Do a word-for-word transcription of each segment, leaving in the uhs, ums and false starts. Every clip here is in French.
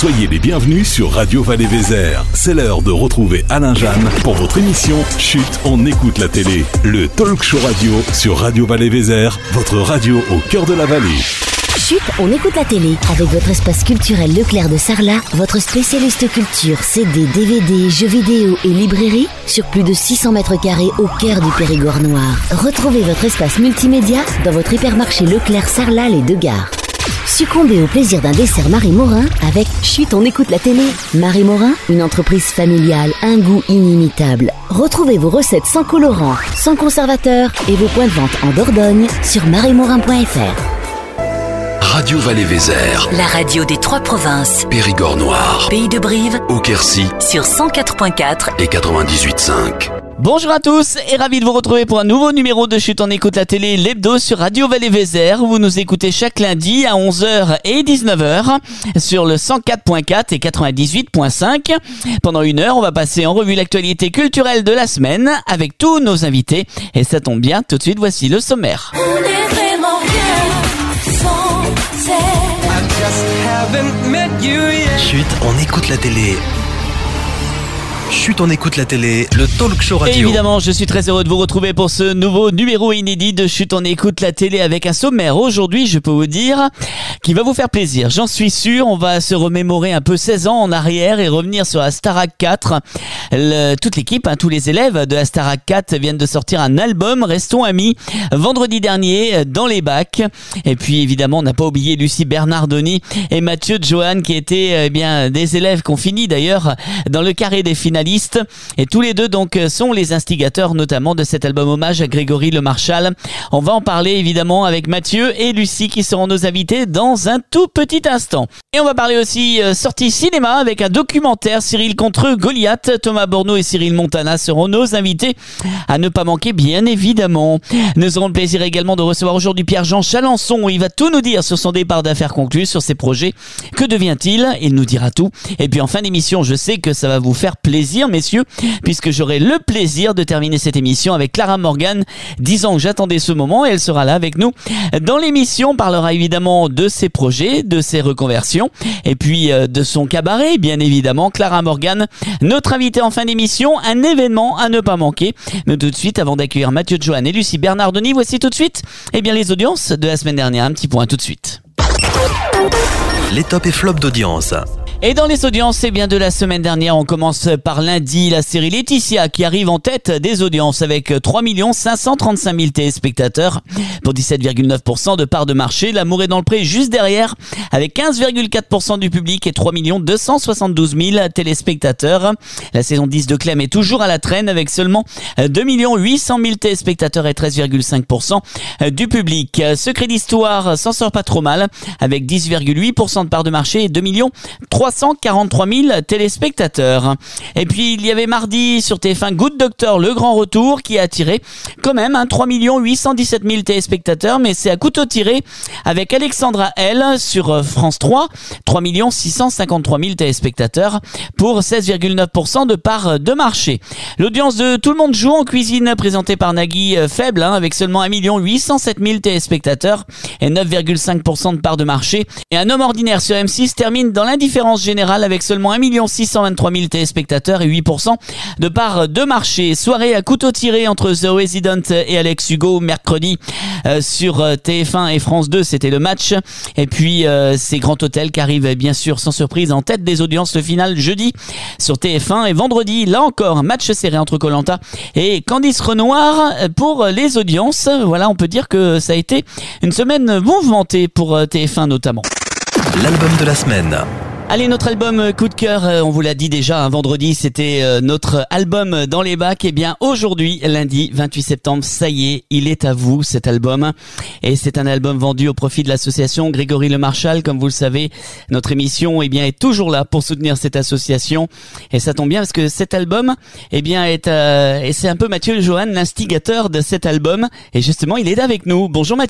Soyez les bienvenus sur Radio Val-et-Vézère. C'est l'heure de retrouver Alain Jeanne pour votre émission Chut, on écoute la télé. Le talk show radio sur Radio Val-et-Vézère, votre radio au cœur de la vallée. Chut, on écoute la télé. Avec votre espace culturel Leclerc de Sarlat, votre spécialiste culture, C D, D V D, jeux vidéo et librairie sur plus de six cents mètres carrés au cœur du Périgord noir. Retrouvez votre espace multimédia dans votre hypermarché Leclerc Sarlat les deux gares. Succombez au plaisir d'un dessert Marie Morin avec Chut, on écoute la télé. Marie Morin, une entreprise familiale, un goût inimitable. Retrouvez vos recettes sans colorant, sans conservateur et vos points de vente en Dordogne sur marie morin point f r. Radio Val-et-Vézère, la radio des trois provinces. Périgord noir, Pays de Brive, Auquercy sur cent quatre point quatre et quatre-vingt-dix-huit virgule cinq. Bonjour à tous et ravi de vous retrouver pour un nouveau numéro de Chut, on écoute la télé, l'hebdo sur Radio Val-et-Vézère. Vous nous écoutez chaque lundi à onze heures et dix-neuf heures sur le cent quatre point quatre et quatre-vingt-dix-huit virgule cinq. Pendant une heure, on va passer en revue l'actualité culturelle de la semaine avec tous nos invités. Et ça tombe bien, tout de suite, voici le sommaire. On est vraiment bien sans Chut, on écoute la télé. Chut, on écoute la télé, le talk show radio. Et évidemment, je suis très heureux de vous retrouver pour ce nouveau numéro inédit de Chut, on écoute la télé avec un sommaire. Aujourd'hui, je peux vous dire, qui va vous faire plaisir. J'en suis sûr, on va se remémorer un peu seize ans en arrière et revenir sur la Starac quatre. Le, toute l'équipe, hein, tous les élèves de la Starac quatre viennent de sortir un album, Restons amis, vendredi dernier dans les bacs. Et puis évidemment, on n'a pas oublié Lucie Bernardoni et Mathieu Johan qui étaient eh bien des élèves qui ont fini d'ailleurs dans le carré des finalistes. Et tous les deux donc sont les instigateurs notamment de cet album hommage à Grégory Le Marchal. On va en parler évidemment avec Mathieu et Lucie qui seront nos invités dans un tout petit instant. Et on va parler aussi euh, sortie cinéma avec un documentaire Cyril contre Goliath. Thomas Borneau et Cyril Montana seront nos invités à ne pas manquer bien évidemment. Nous aurons le plaisir également de recevoir aujourd'hui Pierre-Jean Chalençon. Il va tout nous dire sur son départ d'affaires conclu, sur ses projets. Que devient-il? Il nous dira tout. Et puis en fin d'émission, je sais que ça va vous faire plaisir messieurs, puisque j'aurai le plaisir de terminer cette émission avec Clara Morgan, disant que j'attendais ce moment et elle sera là avec nous dans l'émission. On parlera évidemment de ses projets, de ses reconversions et puis euh, de son cabaret, bien évidemment. Clara Morgan, notre invitée en fin d'émission, un événement à ne pas manquer. Mais tout de suite, avant d'accueillir Mathieu Johan et Lucie Bernardoni, voici tout de suite eh bien, les audiences de la semaine dernière. Un petit point tout de suite. Les tops et flops d'audience. Et dans les audiences, eh bien de la semaine dernière, on commence par lundi, la série Laetitia qui arrive en tête des audiences avec trois millions cinq cent trente-cinq mille téléspectateurs pour dix-sept virgule neuf pour cent de part de marché. L'amour est dans le pré juste derrière avec quinze virgule quatre pour cent du public et trois millions deux cent soixante-douze mille téléspectateurs. La saison dix de Clem est toujours à la traîne avec seulement deux millions huit cent mille téléspectateurs et treize virgule cinq pour cent du public. Secret d'Histoire s'en sort pas trop mal avec dix virgule huit pour cent de part de marché et deux millions trois cent quarante-trois mille téléspectateurs. Et puis il y avait mardi sur T F un Good Doctor, le grand retour qui a attiré quand même hein, trois millions huit cent dix-sept mille téléspectateurs, mais c'est à couteau tiré avec Alexandra L sur France trois, trois millions six cent cinquante-trois mille téléspectateurs pour seize virgule neuf pour cent de part de marché. L'audience de Tout le monde joue en cuisine présentée par Nagui faible hein, avec seulement un million huit cent sept mille téléspectateurs et neuf virgule cinq pour cent de part de marché. Et Un homme ordinaire sur M six termine dans l'indifférence générale avec seulement un million six cent vingt-trois mille téléspectateurs et huit pour cent de part de marché. Soirée à couteau tiré entre The Resident et Alex Hugo mercredi euh, sur T F un et France deux, c'était le match. Et puis euh, c'est Grand Hôtel qui arrive bien sûr sans surprise en tête des audiences. Le final jeudi sur T F un et vendredi, là encore, un match serré entre Koh-Lanta et Candice Renoir pour les audiences. Voilà, on peut dire que ça a été une semaine mouvementée pour T F un notamment. L'album de la semaine. Allez, notre album coup de cœur, on vous l'a dit déjà, un vendredi, c'était notre album dans les bacs. Et bien aujourd'hui, lundi vingt-huit septembre, ça y est, il est à vous cet album. Et c'est un album vendu au profit de l'association Grégory Le Marchal. Comme vous le savez, notre émission eh bien, est toujours là pour soutenir cette association. Et ça tombe bien parce que cet album, eh bien, est, euh, et c'est un peu Mathieu Johan, l'instigateur de cet album. Et justement, il est avec nous. Bonjour Mathieu.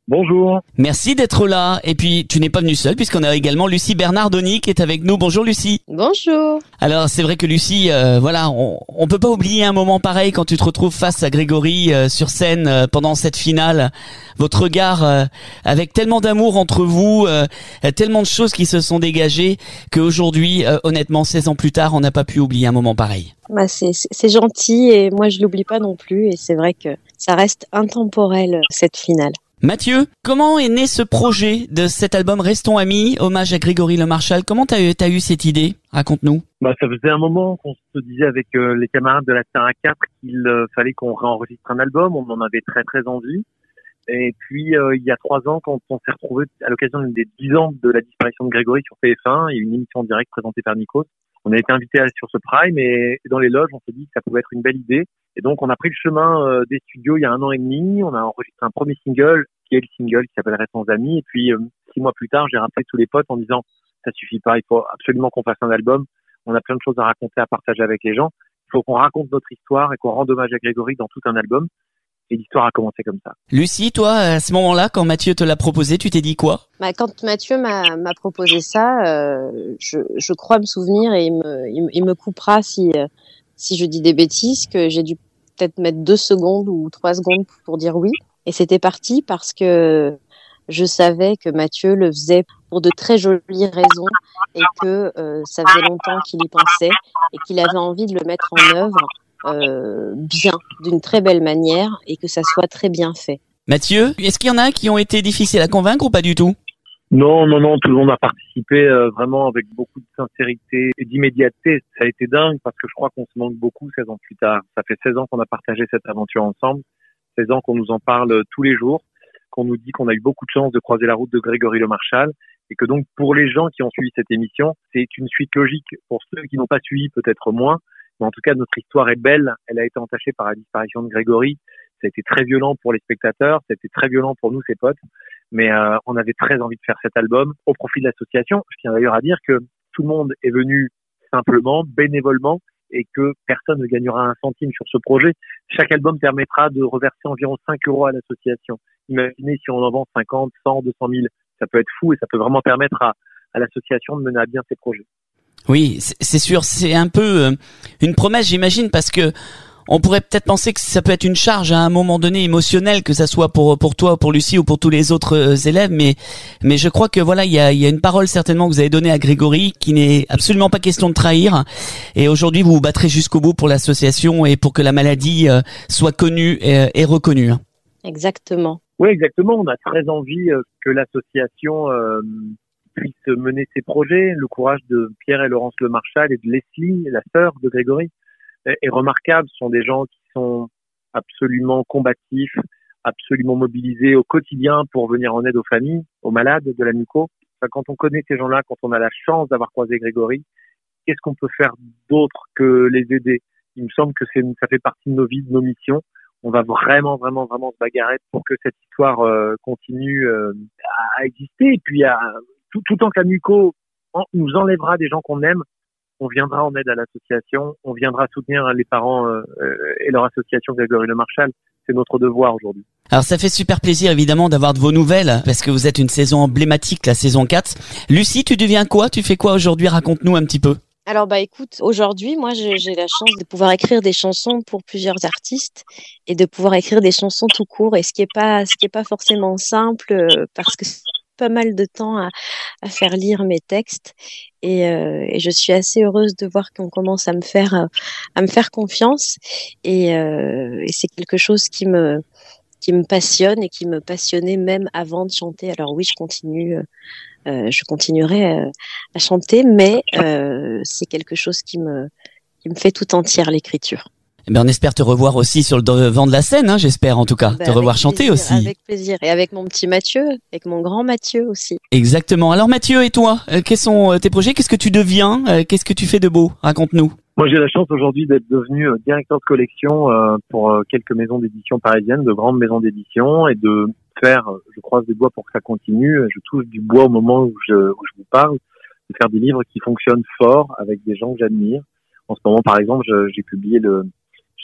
Bonjour. Merci d'être là. Et puis, tu n'es pas venu seul puisqu'on a également Lucie Bernardoni qui est avec nous. Bonjour Lucie. Bonjour. Alors, c'est vrai que Lucie, euh, voilà, on, on peut pas oublier un moment pareil quand tu te retrouves face à Grégory euh, sur scène euh, pendant cette finale. Votre regard, euh, avec tellement d'amour entre vous, euh, tellement de choses qui se sont dégagées qu'aujourd'hui, euh, honnêtement, seize ans plus tard, on n'a pas pu oublier un moment pareil. Bah c'est, c'est, c'est gentil et moi je l'oublie pas non plus et c'est vrai que ça reste intemporel cette finale. Mathieu, comment est né ce projet de cet album Restons Amis, hommage à Grégory Le Marchal? Comment t'as eu, t'as eu cette idée? Raconte-nous. Bah, ça faisait un moment qu'on se disait avec euh, les camarades de la Terre à quatre qu'il euh, fallait qu'on réenregistre un album. On en avait très très envie. Et puis euh, il y a trois ans, quand on s'est retrouvé à l'occasion des dix ans de la disparition de Grégory sur T F un, il y a eu une émission en direct présentée par Nikos. On a été invité sur ce Prime et dans les loges, on s'est dit que ça pouvait être une belle idée. Et donc, on a pris le chemin euh, des studios il y a un an et demi. On a enregistré un premier single, qui est le single qui s'appelle Restons Amis. Et puis, euh, six mois plus tard, j'ai rappelé tous les potes en disant ça suffit pas, il faut absolument qu'on fasse un album. On a plein de choses à raconter, à partager avec les gens. Il faut qu'on raconte notre histoire et qu'on rende hommage à Grégory dans tout un album. Et l'histoire a commencé comme ça. Lucie, toi, à ce moment-là, quand Mathieu te l'a proposé, tu t'es dit quoi? Bah, quand Mathieu m'a, m'a proposé ça, euh, je, je crois me souvenir et il me, il, il me coupera si, euh, si je dis des bêtises, que j'ai dû peut-être mettre deux secondes ou trois secondes pour dire oui. Et c'était parti parce que je savais que Mathieu le faisait pour de très jolies raisons et que euh, ça faisait longtemps qu'il y pensait et qu'il avait envie de le mettre en œuvre euh, bien, d'une très belle manière et que ça soit très bien fait. Mathieu, est-ce qu'il y en a qui ont été difficiles à convaincre ou pas du tout? Non, non, non, tout le monde a participé euh, vraiment avec beaucoup de sincérité et d'immédiateté. Ça a été dingue parce que je crois qu'on se manque beaucoup seize ans plus tard. Ça fait seize ans qu'on a partagé cette aventure ensemble, seize ans qu'on nous en parle tous les jours, qu'on nous dit qu'on a eu beaucoup de chance de croiser la route de Grégory Le Marchal et que donc pour les gens qui ont suivi cette émission, c'est une suite logique. Pour ceux qui n'ont pas suivi, peut-être moins, mais en tout cas notre histoire est belle. Elle a été entachée par la disparition de Grégory. Ça a été très violent pour les spectateurs, ça a été très violent pour nous, ses potes. Mais euh, on avait très envie de faire cet album au profit de l'association. Je tiens d'ailleurs à dire que tout le monde est venu simplement, bénévolement, et que personne ne gagnera un centime sur ce projet. Chaque album permettra de reverser environ cinq euros à l'association. Imaginez si on en vend cinquante, cent, deux cent mille. Ça peut être fou et ça peut vraiment permettre à, à l'association de mener à bien ses projets. Oui, c'est sûr, c'est un peu euh, une promesse, j'imagine, parce que on pourrait peut-être penser que ça peut être une charge à un moment donné émotionnelle, que ça soit pour pour toi, pour Lucie ou pour tous les autres euh, élèves, mais mais je crois que voilà, il y a il y a une parole certainement que vous avez donnée à Grégory qui n'est absolument pas question de trahir. Et aujourd'hui, vous vous battrez jusqu'au bout pour l'association et pour que la maladie euh, soit connue et, et reconnue. Exactement. Oui, exactement. On a très envie euh, que l'association euh, puisse mener ses projets. Le courage de Pierre et Laurence Le Marchal et de Leslie, la sœur de Grégory, est remarquable. Ce sont des gens qui sont absolument combatifs, absolument mobilisés au quotidien pour venir en aide aux familles, aux malades de la muco. Enfin, quand on connaît ces gens-là, quand on a la chance d'avoir croisé Grégory, qu'est-ce qu'on peut faire d'autre que les aider? Il me semble que c'est, ça fait partie de nos vies, de nos missions. On va vraiment, vraiment, vraiment se bagarrer pour que cette histoire euh, continue euh, à exister. Et puis, à, tout, tout tant que la muco en, nous enlèvera des gens qu'on aime, on viendra en aide à l'association, on viendra soutenir les parents euh, et leur association Grégory Le Marchal. C'est notre devoir aujourd'hui. Alors ça fait super plaisir évidemment d'avoir de vos nouvelles parce que vous êtes une saison emblématique, la saison quatre. Lucie, tu deviens quoi? Tu fais quoi aujourd'hui? Raconte-nous un petit peu. Alors bah écoute, aujourd'hui, moi j'ai, j'ai la chance de pouvoir écrire des chansons pour plusieurs artistes et de pouvoir écrire des chansons tout court. Et ce qui est pas, ce qui est pas forcément simple euh, parce que pas mal de temps à, à faire lire mes textes et, euh, et je suis assez heureuse de voir qu'on commence à me faire à me faire confiance et, euh, et c'est quelque chose qui me qui me passionne et qui me passionnait même avant de chanter. Alors oui, je continue euh, je continuerai euh, à chanter, mais euh, c'est quelque chose qui me qui me fait tout entière, l'écriture. Eh ben, on espère te revoir aussi sur le devant de la scène, hein, j'espère en tout cas. Bah, te revoir chanter plaisir, aussi. Avec plaisir. Et avec mon petit Mathieu, avec mon grand Mathieu aussi. Exactement. Alors Mathieu, et toi, euh, quels sont euh, tes projets? Qu'est-ce que tu deviens? euh, Qu'est-ce que tu fais de beau? Raconte-nous. Moi, j'ai la chance aujourd'hui d'être devenu euh, directeur de collection euh, pour euh, quelques maisons d'édition parisiennes, de grandes maisons d'édition, et de faire, euh, je croise des doigts pour que ça continue, je touche du bois au moment où je, où je vous parle, de faire des livres qui fonctionnent fort avec des gens que j'admire. En ce moment, par exemple, je, j'ai publié le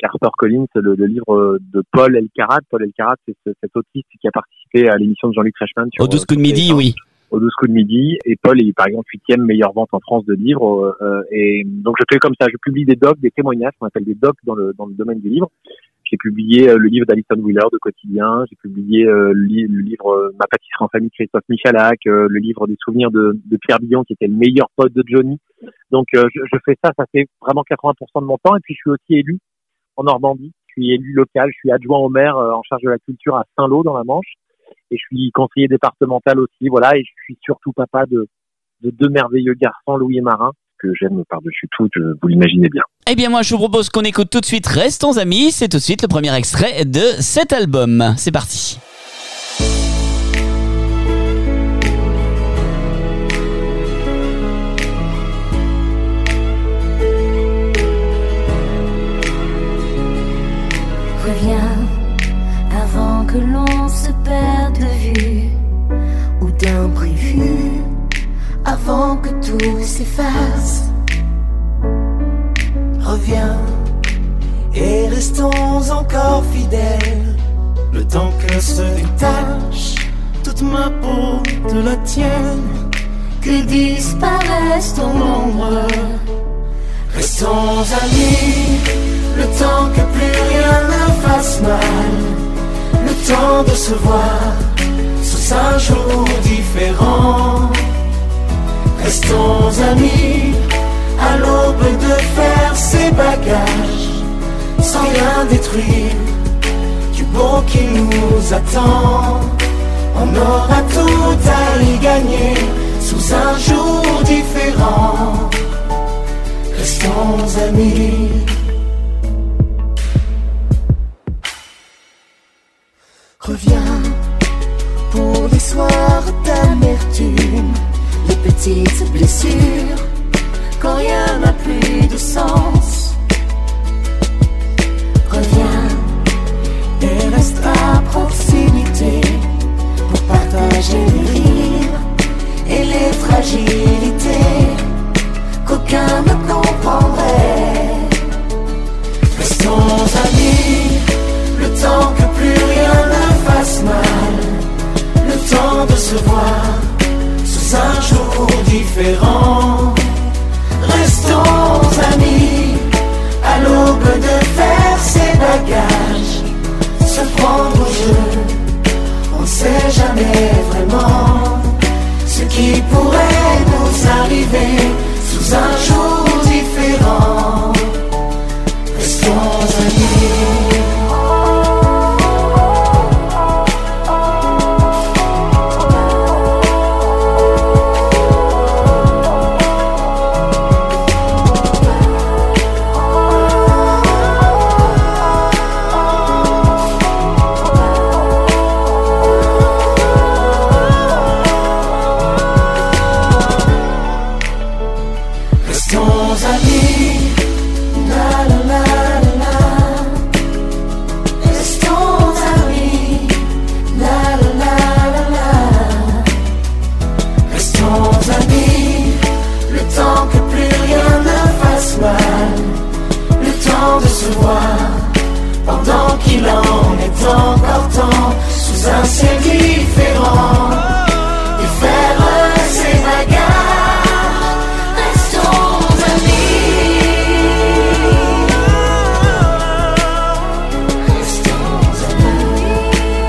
chez HarperCollins le, le livre de Paul Elkarat. Paul Elkarat, c'est ce, cet autiste qui a participé à l'émission de Jean-Luc Reichmann. Au douze coups de midi, oui. Au douze coups de midi. Et Paul est par exemple huitième meilleure vente en France de livres. Euh, et donc je fais comme ça, je publie des docs, des témoignages, qu'on appelle des docs dans le, dans le domaine du livre. J'ai publié euh, le livre d'Alison Wheeler de Quotidien, j'ai publié euh, le, li- le livre euh, Ma pâtisserie en famille de Christophe Michalak, euh, le livre des souvenirs de, de Pierre Billon qui était le meilleur pote de Johnny. Donc euh, je, je fais ça, ça fait vraiment quatre-vingts pour cent de mon temps. Et puis je suis aussi élu en Normandie, je suis élu local, je suis adjoint au maire euh, en charge de la culture à Saint-Lô dans la Manche. Et je suis conseiller départemental aussi, voilà. Et je suis surtout papa de, de deux merveilleux garçons, Louis et Marin, que j'aime par-dessus tout, vous l'imaginez bien. Eh bien moi je vous propose qu'on écoute tout de suite Restons amis, c'est tout de suite le premier extrait de cet album. C'est parti. Reviens avant que l'on se perde de vue ou d'imprévu, avant que tout s'efface. Reviens et restons encore fidèles, le temps que se détache toute ma peau de la tienne, que disparaisse ton ombre. Restons amis, le temps que plus rien ne fasse mal, le temps de se voir sous un jour différent. Restons amis, à l'aube de faire ses bagages, sans rien détruire du beau qui nous attend. On aura tout à y gagner sous un jour différent. Restons amis. Reviens pour les soirs d'amertume, les petites blessures, quand rien n'a plus de sens. Reviens et reste à proximité pour partager les rires et les fragilités qu'aucun ne comprendrait. Restons amis, le temps que plus rien ne fasse mal, le temps de se voir sous un jour différent. Restons amis, à l'aube de faire ses bagages, se prendre au jeu, on ne sait jamais vraiment ce qui pourrait nous arriver sous un jour différent. Restons amis. Pendant qu'il en est encore temps, sous un ciel différent, et faire ses bagages. Restons amis. Restons amis.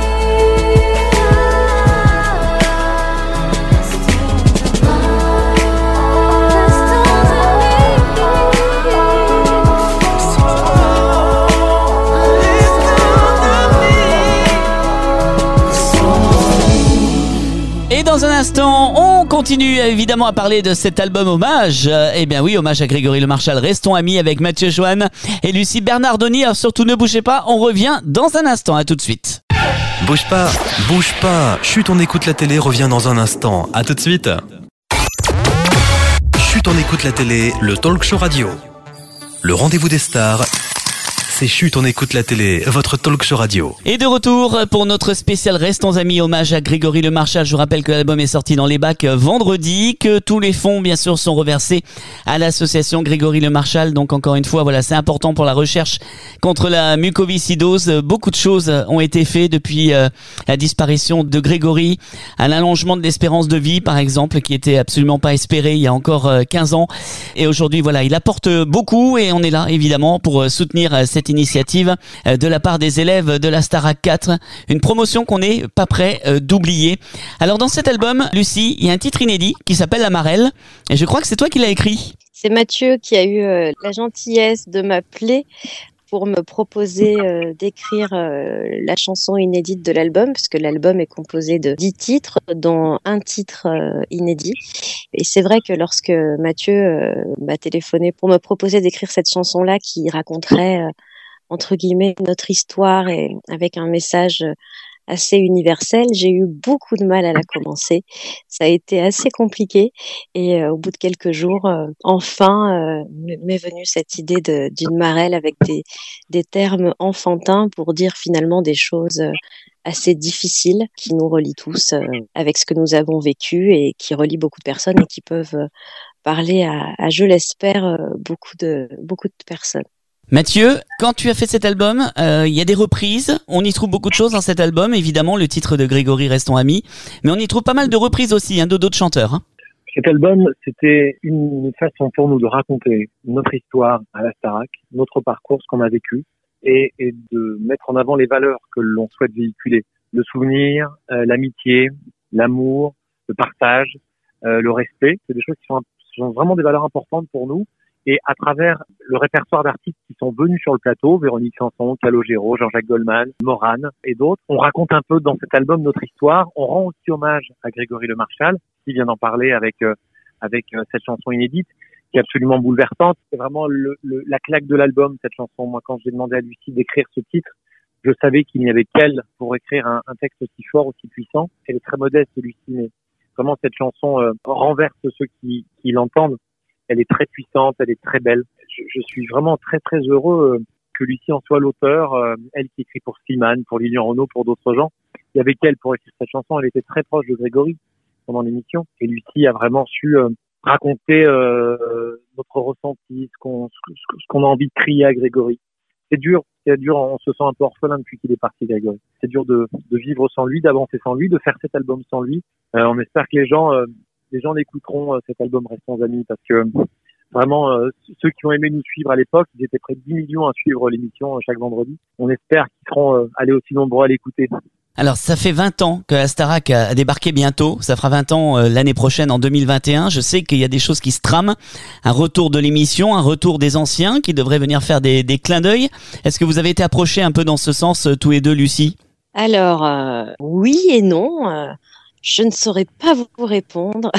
Dans un instant, on continue évidemment à parler de cet album hommage. Eh bien oui, hommage à Grégory Le Marchal. Restons amis avec Mathieu Joanne et Lucie Bernardoni. Alors surtout ne bougez pas, on revient dans un instant. À tout de suite. Bouge pas, bouge pas. Chut, on écoute la télé, revient dans un instant. À tout de suite. Chut, on écoute la télé, le talk show radio. Le rendez-vous des stars, C'est Chut, on écoute la télé, votre talk show radio. Et de retour pour notre spécial Restons Amis, hommage à Grégory Le Marchal. Je vous rappelle que l'album est sorti dans les bacs vendredi, que tous les fonds, bien sûr, sont reversés à l'association Grégory Le Marchal. Donc, encore une fois, voilà, c'est important pour la recherche contre la mucoviscidose. Beaucoup de choses ont été faites depuis euh, la disparition de Grégory, à l'allongement de l'espérance de vie, par exemple, qui était absolument pas espéré il y a encore euh, quinze ans. Et aujourd'hui, voilà, il apporte beaucoup et on est là, évidemment, pour soutenir euh, cette initiative euh, de la part des élèves de la Starac quatre. Une promotion qu'on n'est pas prêt euh, d'oublier. Alors, dans cet album, Lucie, il y a un titre inédit qui s'appelle La Marelle. Et je crois que c'est toi qui l'as écrit. C'est Mathieu qui a eu euh, la gentillesse de m'appeler pour me proposer euh, d'écrire euh, la chanson inédite de l'album, puisque l'album est composé de dix titres, dont un titre euh, inédit. Et c'est vrai que lorsque Mathieu euh, m'a téléphoné pour me proposer d'écrire cette chanson-là qui raconterait, euh, entre guillemets, notre histoire et avec un message assez universel, j'ai eu beaucoup de mal à la commencer. Ça a été assez compliqué et euh, au bout de quelques jours, euh, enfin, euh, m'est venue cette idée de, d'une marelle avec des, des termes enfantins pour dire finalement des choses euh, assez difficiles qui nous relient tous euh, avec ce que nous avons vécu et qui relient beaucoup de personnes et qui peuvent euh, parler à, à, je l'espère, euh, beaucoup de, beaucoup de personnes. Mathieu, quand tu as fait cet album, il euh, y a des reprises, on y trouve beaucoup de choses dans cet album, évidemment le titre de Grégory Restons Amis, mais on y trouve pas mal de reprises aussi, hein, de d'autres chanteurs. Hein. Cet album, c'était une façon pour nous de raconter notre histoire à la Starac, notre parcours, ce qu'on a vécu, et, et de mettre en avant les valeurs que l'on souhaite véhiculer. Le souvenir, euh, l'amitié, l'amour, le partage, euh, le respect, c'est des choses qui sont, sont vraiment des valeurs importantes pour nous. Et à travers le répertoire d'artistes qui sont venus sur le plateau, Véronique Sanson, Calogero, Jean-Jacques Goldman, Morane et d'autres, on raconte un peu dans cet album notre histoire. On rend aussi hommage à Grégory Le Marchal, qui vient d'en parler avec euh, avec euh, cette chanson inédite, qui est absolument bouleversante. C'est vraiment le, le, la claque de l'album, cette chanson. Moi, quand j'ai demandé à Lucie d'écrire ce titre, je savais qu'il n'y avait qu'elle pour écrire un, un texte aussi fort, aussi puissant. Elle est très modeste, Lucie, mais vraiment cette chanson euh, renverse ceux qui, qui l'entendent. Elle est très puissante, elle est très belle. Je, je suis vraiment très très heureux que Lucie en soit l'auteur. Euh, elle qui écrit pour Slimane, pour Lilian Renaud, pour d'autres gens. Il y avait qu'elle pour écrire cette chanson. Elle était très proche de Grégory pendant l'émission. Et Lucie a vraiment su euh, raconter euh, notre ressenti, ce qu'on, ce, ce qu'on a envie de crier à Grégory. C'est dur, c'est dur. On se sent un peu orphelin depuis qu'il est parti, Grégory. C'est dur de, de vivre sans lui, d'avancer sans lui, de faire cet album sans lui. Euh, on espère que les gens... Euh, Les gens écouteront euh, cet album Restons Amis parce que euh, vraiment, euh, ceux qui ont aimé nous suivre à l'époque, ils étaient près de dix millions à suivre l'émission euh, chaque vendredi. On espère qu'ils seront euh, allés aussi nombreux à l'écouter. Alors, ça fait vingt ans que la Starac a débarqué bientôt. Ça fera vingt ans euh, l'année prochaine, en deux mille vingt et un. Je sais qu'il y a des choses qui se trament. Un retour de l'émission, un retour des anciens qui devraient venir faire des, des clins d'œil. Est-ce que vous avez été approchés un peu dans ce sens, euh, tous les deux, Lucie ? Alors, euh, oui et non. Euh... Je ne saurais pas vous répondre.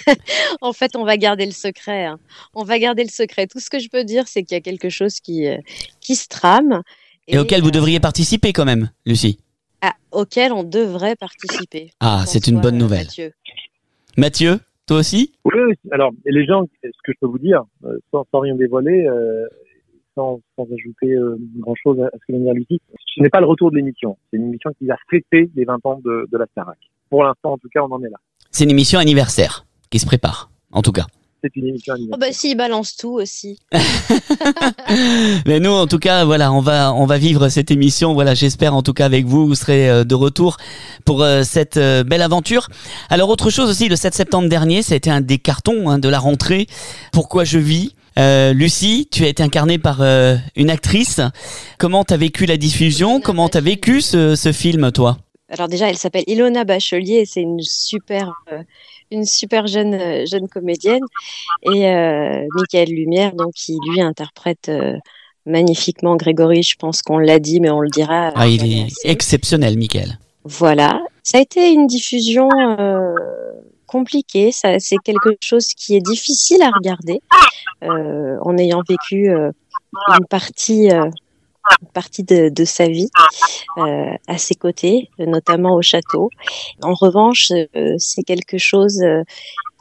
En fait, on va garder le secret. Hein. On va garder le secret. Tout ce que je peux dire, c'est qu'il y a quelque chose qui, euh, qui se trame. Et, et auquel euh, vous devriez participer quand même, Lucie. Ah, auquel on devrait participer. Ah, c'est une bonne nouvelle. Mathieu. Mathieu, toi aussi ? Oui, oui. Alors, les gens, ce que je peux vous dire, euh, sans, sans rien dévoiler, euh, sans, sans ajouter euh, grand-chose à, à ce que vient de dire Lucie, ce n'est pas le retour de l'émission. C'est une émission qui va fêter les vingt ans de, de la Starac. Pour l'instant, en tout cas, on en est là. C'est une émission anniversaire qui se prépare, en tout cas. C'est une émission anniversaire. Oh bah si, il balance tout aussi. Mais nous, en tout cas, voilà, on va on va vivre cette émission. Voilà, j'espère en tout cas avec vous, vous serez de retour pour euh, cette euh, belle aventure. Alors autre chose aussi, le sept septembre dernier, ça a été un des cartons hein, de la rentrée. Pourquoi je vis. Euh, Lucie, tu as été incarnée par euh, une actrice. Comment t'as vécu la diffusion ? Comment t'as vécu ce, ce film, toi ? Alors déjà, elle s'appelle Ilona Bachelier et c'est une super, euh, une super jeune, euh, jeune comédienne. Et euh, Michael Lumière, donc, qui lui interprète euh, magnifiquement Grégory. Je pense qu'on l'a dit, mais on le dira. Ah, il est assez. Exceptionnel, Michael. Voilà. Ça a été une diffusion euh, compliquée. Ça, c'est quelque chose qui est difficile à regarder euh, en ayant vécu euh, une partie... Euh, une partie de, de sa vie euh, à ses côtés, notamment au château. En revanche, euh, c'est quelque chose euh,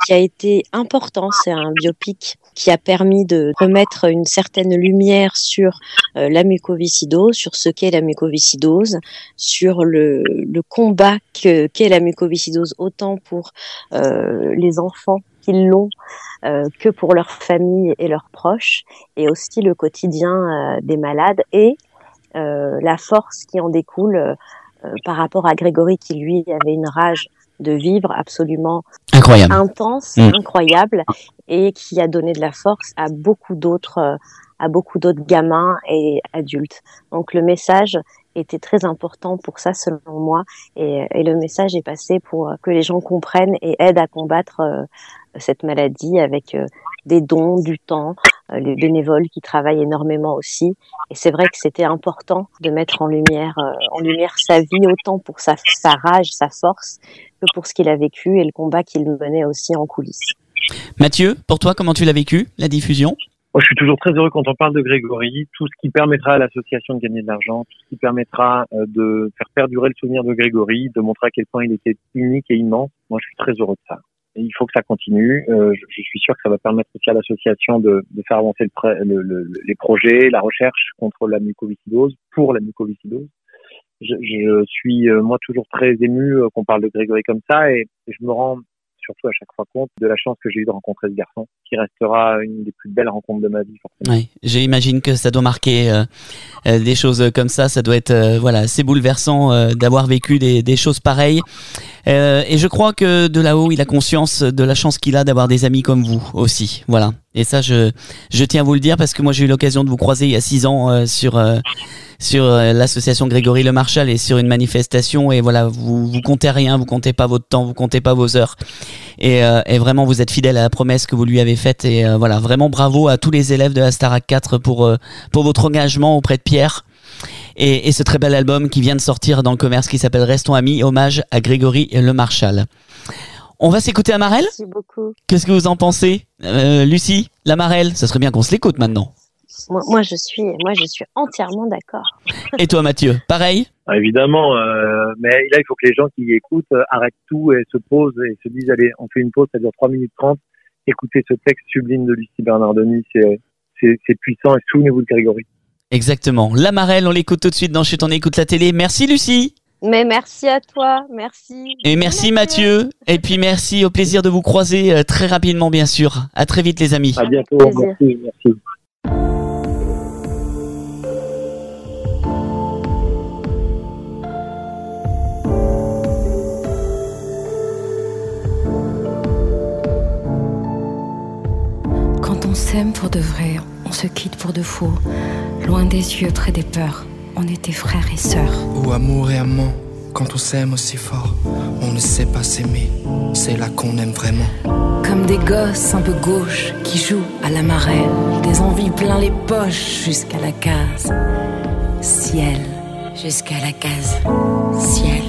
qui a été important. C'est un biopic qui a permis de remettre une certaine lumière sur euh, la mucoviscidose, sur ce qu'est la mucoviscidose, sur le, le combat que, qu'est la mucoviscidose, autant pour euh, les enfants qui l'ont euh, que pour leur famille et leurs proches, et aussi le quotidien euh, des malades et euh, la force qui en découle euh, par rapport à Grégory qui, lui, avait une rage de vivre absolument incroyable, intense, mmh. incroyable, et qui a donné de la force à beaucoup d'autres, euh, à beaucoup d'autres gamins et adultes. Donc le message était très important pour ça, selon moi, et, et le message est passé pour que les gens comprennent et aident à combattre euh, cette maladie avec euh, des dons, du temps, euh, les bénévoles qui travaillent énormément aussi. Et c'est vrai que c'était important de mettre en lumière, euh, en lumière sa vie, autant pour sa, sa rage, sa force, que pour ce qu'il a vécu et le combat qu'il menait aussi en coulisses. Mathieu, pour toi, comment tu l'as vécu, la diffusion ? Moi, je suis toujours très heureux quand on parle de Grégory. Tout ce qui permettra à l'association de gagner de l'argent, tout ce qui permettra euh, de faire perdurer le souvenir de Grégory, de montrer à quel point il était unique et immense. Moi, je suis très heureux de ça. Et il faut que ça continue. Euh, je, je suis sûr que ça va permettre aussi à l'association de, de faire avancer le, le, le, les projets, la recherche contre la mucoviscidose, pour la mucoviscidose. Je, je suis, euh, moi, toujours très ému euh, qu'on parle de Grégory comme ça, et, et je me rends surtout à chaque fois compte de la chance que j'ai eu de rencontrer ce garçon, qui restera une des plus belles rencontres de ma vie, forcément. Oui, j'imagine que ça doit marquer euh, euh, des choses comme ça. Ça doit être euh, voilà, assez bouleversant euh, d'avoir vécu des, des choses pareilles. Euh, et je crois que de là-haut, il a conscience de la chance qu'il a d'avoir des amis comme vous aussi. Voilà. Et ça, je je tiens à vous le dire parce que moi, j'ai eu l'occasion de vous croiser il y a six ans euh, sur euh, sur euh, l'association Grégory Le Marchal et sur une manifestation. Et voilà, vous vous comptez rien, vous comptez pas votre temps, vous comptez pas vos heures. Et, euh, et vraiment, vous êtes fidèle à la promesse que vous lui avez faite. Et euh, voilà, vraiment bravo à tous les élèves de la Starac quatre pour euh, pour votre engagement auprès de Pierre. Et, et ce très bel album qui vient de sortir dans le commerce qui s'appelle Restons Amis, hommage à Grégory Le Marchal. On va s'écouter Amarelle ? Merci beaucoup. Qu'est-ce que vous en pensez, euh, Lucie, l'Amarelle ? Ça serait bien qu'on se l'écoute maintenant. Moi, moi, je suis, moi, je suis entièrement d'accord. Et toi, Mathieu, pareil ? Ah, évidemment, euh, mais là, il faut que les gens qui écoutent euh, arrêtent tout et se posent et se disent, allez, on fait une pause, ça dure trois minutes trente. Écoutez ce texte sublime de Lucie Bernardoni, c'est, c'est, c'est puissant, et souvenez-vous de Grégory. Exactement. L'Amarelle, on l'écoute tout de suite dans Chut, on écoute la télé. Merci Lucie. Mais merci à toi, merci. Et merci Mathieu. Et puis merci, au plaisir de vous croiser euh, très rapidement, bien sûr. À très vite les amis. À bientôt, merci, merci. Quand on s'aime pour de vrai, on se quitte pour de faux. Loin des yeux, près des peurs, on était frères et sœurs. Ou amour et amant, quand on s'aime aussi fort, on ne sait pas s'aimer, c'est là qu'on aime vraiment. Comme des gosses un peu gauches qui jouent à la marelle, des envies plein les poches jusqu'à la case ciel, jusqu'à la case ciel.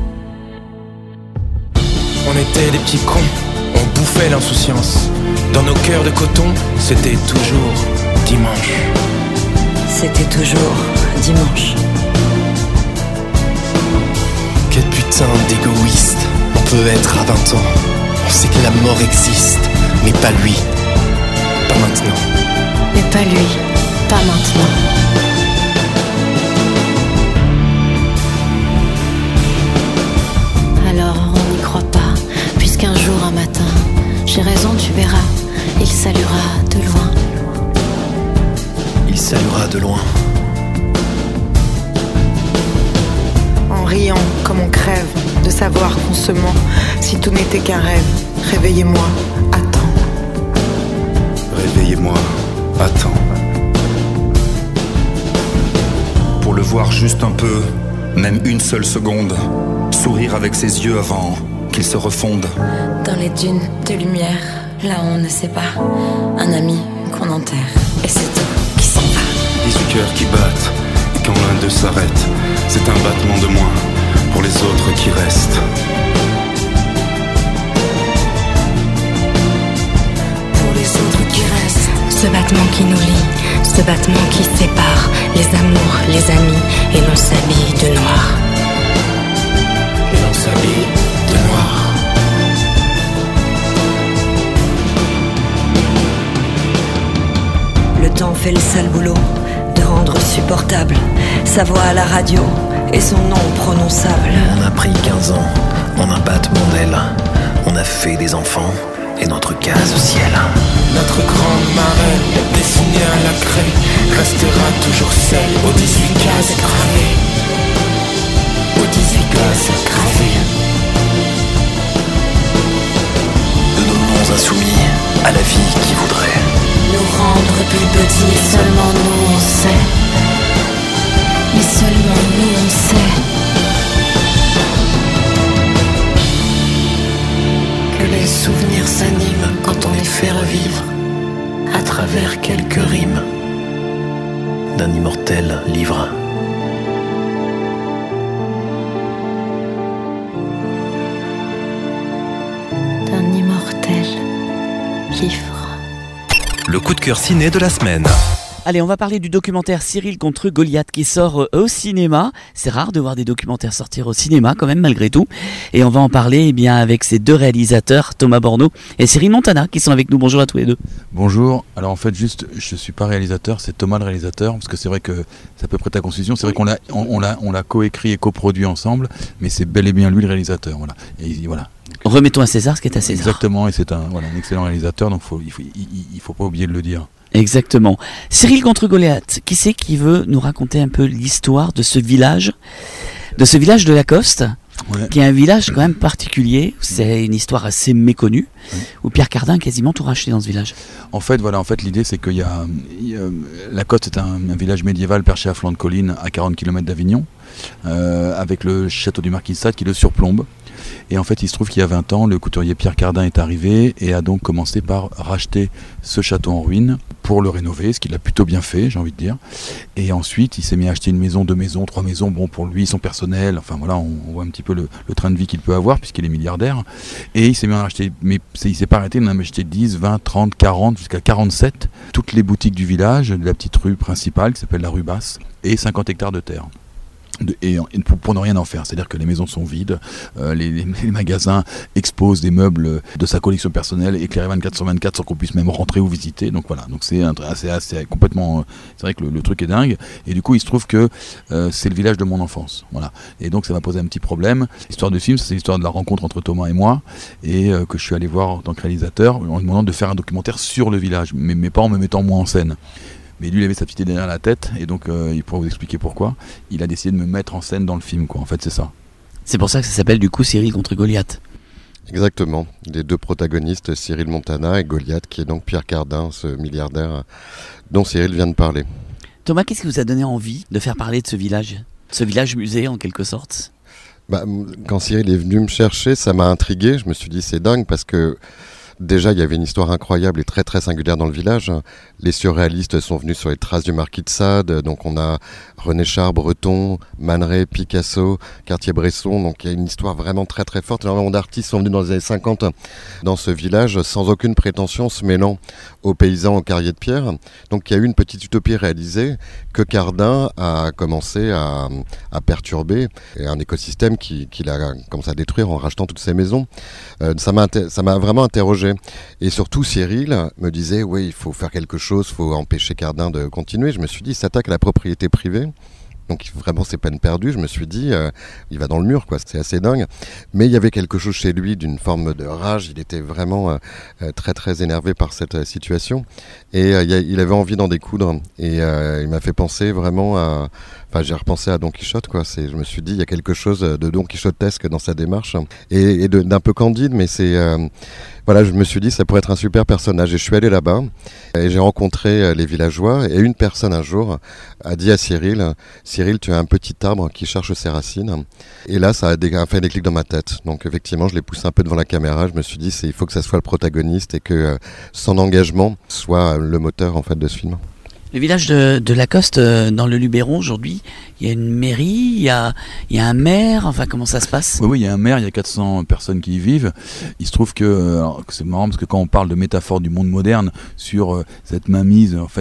On était des petits cons, on bouffait l'insouciance. Dans nos cœurs de coton, c'était toujours dimanche. C'était toujours dimanche. Quel putain d'égoïste on peut être à vingt ans. On sait que la mort existe, mais pas lui, pas maintenant. Mais pas lui, pas maintenant. Alors on n'y croit pas, puisqu'un jour, un matin, j'ai raison, tu verras, il saluera de loin. Il saluera de loin. En riant comme on crève, de savoir qu'on se ment, si tout n'était qu'un rêve, réveillez-moi, attends. Réveillez-moi, attends. Pour le voir juste un peu, même une seule seconde, sourire avec ses yeux avant qu'il se refonde. Dans les dunes de lumière, là on ne sait pas, un ami qu'on enterre, et c'est tout qui s'en va. dix-huit cœurs qui battent, et quand l'un d'eux s'arrête, c'est un battement de moins pour les autres qui restent. Pour les autres qui restent, ce battement qui nous lie, ce battement qui sépare les amours, les amis, et l'on s'habille de noir. Et l'on s'habille de noir. fait le sale boulot de rendre supportable sa voix à la radio et son nom prononçable. On a pris quinze ans en un battement d'aile. On a fait des enfants et notre case au ciel. Notre grande marraine, dessinée à la craie, restera toujours celle aux dix-huit cases gravées. Aux dix-huit cases gravées. De nos noms insoumis à la vie qui voudrait nous rendre plus petits, seulement nous on sait. Mais seulement nous on sait que les souvenirs s'animent quand on les fait revivre à travers quelques rimes d'un immortel livre. D'un immortel livre. Le coup de cœur ciné de la semaine. Allez, on va parler du documentaire Cyril contre Goliath qui sort euh, au cinéma. C'est rare de voir des documentaires sortir au cinéma quand même malgré tout. Et on va en parler eh bien avec ces deux réalisateurs, Thomas Borneau et Cyril Montana, qui sont avec nous. Bonjour à tous les deux. Bonjour. Alors en fait juste, je suis pas réalisateur, c'est Thomas le réalisateur, parce que c'est vrai que c'est à peu près ta confusion. C'est vrai qu'on l'a, on, on l'a, on l'a coécrit et coproduit ensemble, mais c'est bel et bien lui le réalisateur. Voilà. Et voilà. Remettons à César ce qui est à César. Exactement, et c'est un, voilà, un excellent réalisateur, donc faut, il faut, il, il faut pas oublier de le dire. Exactement. Cyril contre Goliath, qui c'est qui veut nous raconter un peu l'histoire de ce village, de ce village de Lacoste, ouais. Qui est un village quand même particulier, c'est une histoire assez méconnue, ouais. Où Pierre Cardin a quasiment tout racheté dans ce village. En fait, voilà, en fait l'idée c'est qu'il y a, il y a Lacoste est un, un village médiéval perché à flanc de colline à quarante kilomètres d'Avignon, euh, avec le château du Marquis de Sade qui le surplombe. Et en fait, il se trouve qu'il y a vingt ans, le couturier Pierre Cardin est arrivé et a donc commencé par racheter ce château en ruine pour le rénover, ce qu'il a plutôt bien fait, j'ai envie de dire. Et ensuite, il s'est mis à acheter une maison, deux maisons, trois maisons, bon, pour lui, son personnel, enfin voilà, on, on voit un petit peu le, le train de vie qu'il peut avoir puisqu'il est milliardaire. Et il s'est mis à acheter, mais il s'est pas arrêté, il en a acheté dix, vingt, trente, quarante, jusqu'à quarante-sept, toutes les boutiques du village, de la petite rue principale qui s'appelle la rue Basse, et cinquante hectares de terre. De, et, et pour, pour ne rien en faire, c'est-à-dire que les maisons sont vides, euh, les, les, les magasins exposent des meubles de sa collection personnelle éclairés vingt-quatre sur vingt-quatre sans qu'on puisse même rentrer ou visiter. Donc voilà, donc c'est assez, assez complètement, euh, c'est vrai que le, le truc est dingue. Et du coup, il se trouve que euh, c'est le village de mon enfance, voilà. Et donc ça m'a posé un petit problème. L'histoire du film, c'est l'histoire de la rencontre entre Thomas et moi, et euh, que je suis allé voir en tant que réalisateur, en lui demandant de faire un documentaire sur le village, mais, mais pas en me mettant moi en scène. Mais lui, il avait sa petite idée derrière la tête, et donc euh, il pourra vous expliquer pourquoi. Il a décidé de me mettre en scène dans le film, quoi. En fait, c'est ça. C'est pour ça que ça s'appelle du coup Cyril contre Goliath. Exactement. Les deux protagonistes, Cyril Montana et Goliath, qui est donc Pierre Cardin, ce milliardaire dont Cyril vient de parler. Thomas, qu'est-ce qui vous a donné envie de faire parler de ce village, ce village musée en quelque sorte? Bah, quand Cyril est venu me chercher, ça m'a intrigué. Je me suis dit, c'est dingue parce que déjà, il y avait une histoire incroyable et très très singulière dans le village. Les surréalistes sont venus sur les traces du Marquis de Sade. Donc on a René Char, Breton, Man Ray, Picasso, Cartier-Bresson. Donc il y a une histoire vraiment très très forte. Énormément d'artistes sont venus dans les années cinquante dans ce village sans aucune prétention, se mêlant aux paysans, aux carriers de pierre. Donc il y a eu une petite utopie réalisée que Cardin a commencé à, à perturber. Et un écosystème qu'il qui a commencé à détruire en rachetant toutes ces maisons. Euh, ça m'a ça m'a vraiment interrogé. Et surtout, Cyril me disait, oui, il faut faire quelque chose, il faut empêcher Cardin de continuer. Je me suis dit, il s'attaque à la propriété privée. Donc vraiment, c'est peine perdue. Je me suis dit, euh, il va dans le mur, quoi. C'est assez dingue. Mais il y avait quelque chose chez lui d'une forme de rage. Il était vraiment euh, très, très énervé par cette euh, situation. Et euh, il avait envie d'en découdre. Et euh, il m'a fait penser vraiment à... Enfin, j'ai repensé à Don Quichotte, quoi. C'est, je me suis dit, il y a quelque chose de Don Quichotesque dans sa démarche. Et, et de, d'un peu candide, mais c'est... Euh, voilà, je me suis dit, ça pourrait être un super personnage. Et je suis allé là-bas et j'ai rencontré les villageois. Et une personne, un jour, a dit à Cyril, Cyril, tu as un petit arbre qui cherche ses racines. Et là, ça a fait des clics dans ma tête. Donc, effectivement, je l'ai poussé un peu devant la caméra. Je me suis dit, c'est, il faut que ça soit le protagoniste et que euh, son engagement soit le moteur, en fait, de ce film. Le village de, de Lacoste, euh, dans le Luberon, aujourd'hui, il y a une mairie, il y a, il y a un maire, enfin, comment ça se passe? Oui, oui, il y a un maire, il y a quatre cents personnes qui y vivent. Il se trouve que, alors, c'est marrant parce que quand on parle de métaphore du monde moderne sur euh, cette mainmise, en fait,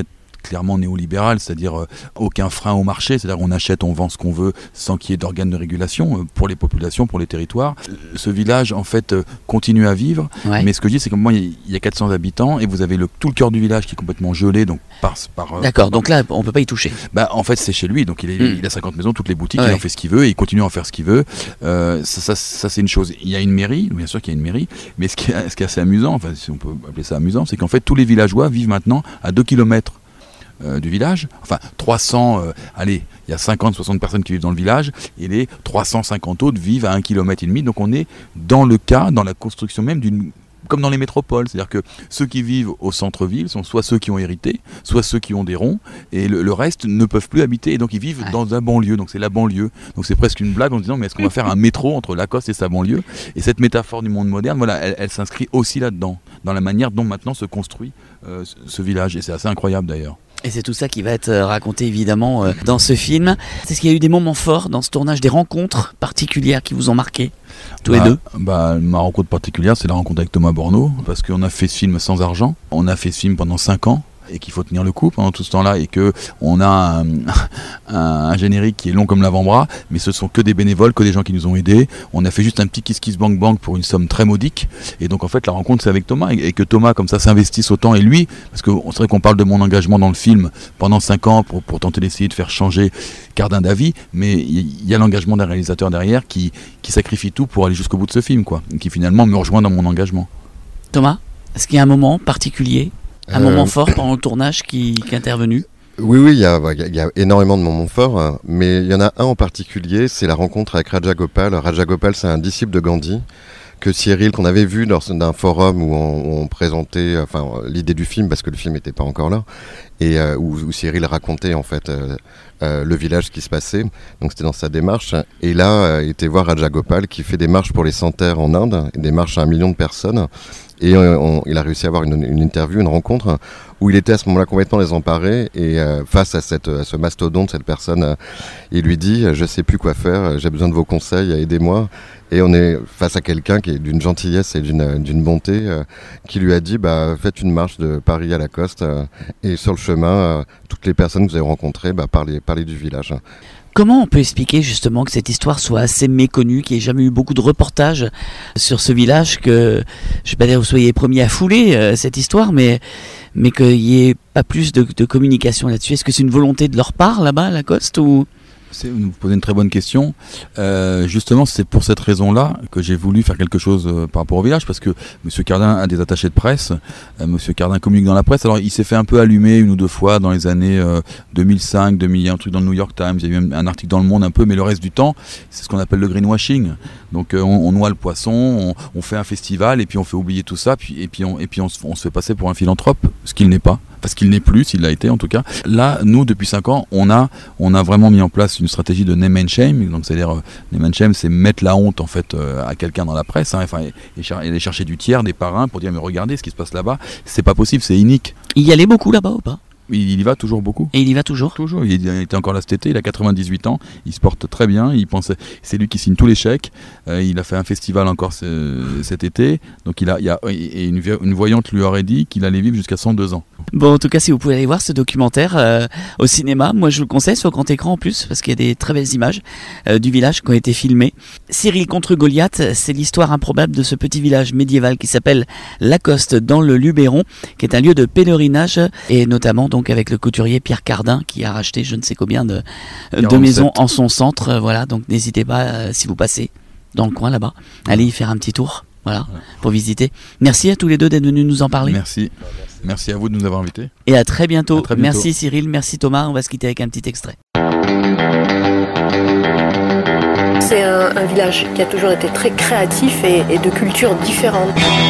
clairement néolibéral, c'est-à-dire euh, aucun frein au marché, c'est-à-dire on achète, on vend ce qu'on veut sans qu'il y ait d'organes de régulation euh, pour les populations, pour les territoires. Euh, ce village en fait euh, continue à vivre, ouais. mais ce que je dis c'est que moi il y a quatre cents habitants et vous avez le, tout le cœur du village qui est complètement gelé, donc par... par D'accord, par, donc là on peut pas y toucher. Bah, en fait c'est chez lui, donc il, est, mmh. il a cinquante maisons, toutes les boutiques, ouais. il en fait ce qu'il veut et il continue à en faire ce qu'il veut. Euh, ça, ça, ça c'est une chose. Il y a une mairie, bien sûr qu'il y a une mairie, mais ce qui est, ce qui est assez amusant, enfin si on peut appeler ça amusant, c'est qu'en fait tous les villageois vivent maintenant à deux kilomètres euh, du village, enfin trois cents, euh, allez, il y a cinquante soixante personnes qui vivent dans le village et les trois cent cinquante autres vivent à un kilomètre et demi, donc on est dans le cas, dans la construction même d'une... comme dans les métropoles, c'est-à-dire que ceux qui vivent au centre-ville sont soit ceux qui ont hérité, soit ceux qui ont des ronds, et le, le reste ne peuvent plus habiter, et donc ils vivent ouais. dans un banlieue, donc c'est la banlieue. Donc c'est presque une blague en se disant, mais est-ce qu'on va faire un métro entre Lacoste et sa banlieue? Et cette métaphore du monde moderne, voilà, elle, elle s'inscrit aussi là-dedans, dans la manière dont maintenant se construit euh, ce village, et c'est assez incroyable d'ailleurs. Et c'est tout ça qui va être raconté évidemment euh, dans ce film. Est-ce qu'il y a eu des moments forts dans ce tournage, des rencontres particulières qui vous ont marqué, tous bah, les deux? Bah, ma rencontre particulière, c'est la rencontre avec Thomas Borneau, parce qu'on a fait ce film sans argent, on a fait ce film pendant cinq ans, et qu'il faut tenir le coup pendant tout ce temps-là, et que on a un, un, un générique qui est long comme l'avant-bras, mais ce sont que des bénévoles, que des gens qui nous ont aidés. On a fait juste un petit kiss kiss bang bang pour une somme très modique, et donc en fait la rencontre c'est avec Thomas, et, et que Thomas comme ça s'investisse autant, et lui, parce que c'est vrai qu'on parle de mon engagement dans le film pendant cinq ans pour, pour tenter d'essayer de faire changer Cardin d'avis, mais il y, y a l'engagement d'un réalisateur derrière qui, qui sacrifie tout pour aller jusqu'au bout de ce film, quoi, qui finalement me rejoint dans mon engagement. Thomas, est-ce qu'il y a un moment particulier, un euh... moment fort pendant le tournage qui, qui est intervenu? Oui, oui, il y a, il y a énormément de moments forts, hein, mais il y en a un en particulier, c'est la rencontre avec Raja Gopal. Raja Gopal, c'est un disciple de Gandhi que Cyril, qu'on avait vu lors d'un forum où on, où on présentait enfin, l'idée du film, parce que le film n'était pas encore là, et euh, où, où Cyril racontait en fait euh, euh, le village, ce qui se passait. Donc c'était dans sa démarche. Et là, euh, était voir Raja Gopal qui fait des marches pour les sans-terre en Inde, des marches à un million de personnes. Et euh, on, il a réussi à avoir une, une interview, une rencontre où il était à ce moment-là complètement désemparé et euh, face à, cette, à ce mastodonte, cette personne, euh, il lui dit « Je sais plus quoi faire, j'ai besoin de vos conseils, aidez-moi ». Et on est face à quelqu'un qui est d'une gentillesse et d'une, d'une bonté euh, qui lui a dit bah, « Faites une marche de Paris à Lacoste euh, et sur le chemin, euh, toutes les personnes que vous avez rencontrées, bah, parlez, parlez du village ». Comment on peut expliquer justement que cette histoire soit assez méconnue, qu'il n'y ait jamais eu beaucoup de reportages sur ce village, que, je ne vais pas dire que vous soyez les premiers à fouler euh, cette histoire, mais, mais qu'il n'y ait pas plus de, de communication là-dessus? Est-ce que c'est une volonté de leur part là-bas à Lacoste ou... C'est, vous posez une très bonne question. Euh, justement, c'est pour cette raison-là que j'ai voulu faire quelque chose euh, par rapport au village, parce que Monsieur Cardin a des attachés de presse. Euh, Monsieur Cardin communique dans la presse. Alors, il s'est fait un peu allumer une ou deux fois dans les années euh, deux mille cinq, deux mille, un truc dans le New York Times. Il y a eu un article dans Le Monde un peu, mais le reste du temps, c'est ce qu'on appelle le greenwashing. Donc, euh, on, on noie le poisson, on, on fait un festival et puis on fait oublier tout ça, puis et puis on et puis on, on se fait passer pour un philanthrope, ce qu'il n'est pas. Parce qu'il n'est plus, s'il l'a été en tout cas. Là, nous, depuis cinq ans, on a, on a vraiment mis en place une stratégie de name and shame. Donc, c'est-à-dire, euh, name and shame, c'est mettre la honte en fait euh, à quelqu'un dans la presse, hein, enfin, et, et aller chercher du tiers, des parrains pour dire mais regardez ce qui se passe là-bas. C'est pas possible, c'est inique. Il y allait beaucoup là-bas ou pas? Il, il y va toujours beaucoup. Et il y va toujours Toujours. Il, il était encore là cet été, il a quatre-vingt-dix-huit ans, il se porte très bien, il pensait, c'est lui qui signe tous les chèques, euh, il a fait un festival encore ce, cet été, donc il a, il a et une, une voyante lui aurait dit qu'il allait vivre jusqu'à cent deux ans. Bon, en tout cas, si vous pouvez aller voir ce documentaire euh, au cinéma, moi je vous le conseille, sur grand écran en plus, parce qu'il y a des très belles images euh, du village qui ont été filmées. Cyril contre Goliath, c'est l'histoire improbable de ce petit village médiéval qui s'appelle Lacoste dans le Luberon, qui est un lieu de pèlerinage, et notamment donc avec le couturier Pierre Cardin qui a racheté je ne sais combien de, de maisons en son centre. Euh, voilà, donc n'hésitez pas, euh, si vous passez dans le coin là-bas, allez y faire un petit tour. Voilà, pour visiter. Merci à tous les deux d'être venus nous en parler. Merci. Merci à vous de nous avoir invités. Et à très bientôt. À très bientôt. Merci Cyril, merci Thomas. On va se quitter avec un petit extrait. C'est un, un village qui a toujours été très créatif et, et de cultures différentes.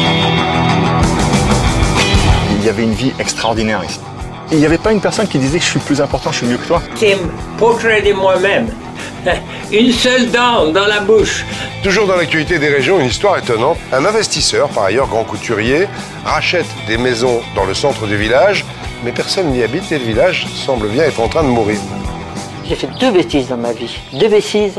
Il y avait une vie extraordinaire ici. Il n'y avait pas une personne qui disait que je suis plus important, je suis mieux que toi. C'est portrait de moi-même. Une seule dent dans la bouche. Toujours dans l'actualité des régions, une histoire étonnante. Un investisseur, par ailleurs grand couturier, rachète des maisons dans le centre du village, mais personne n'y habite et le village semble bien être en train de mourir. J'ai fait deux bêtises dans ma vie. Deux bêtises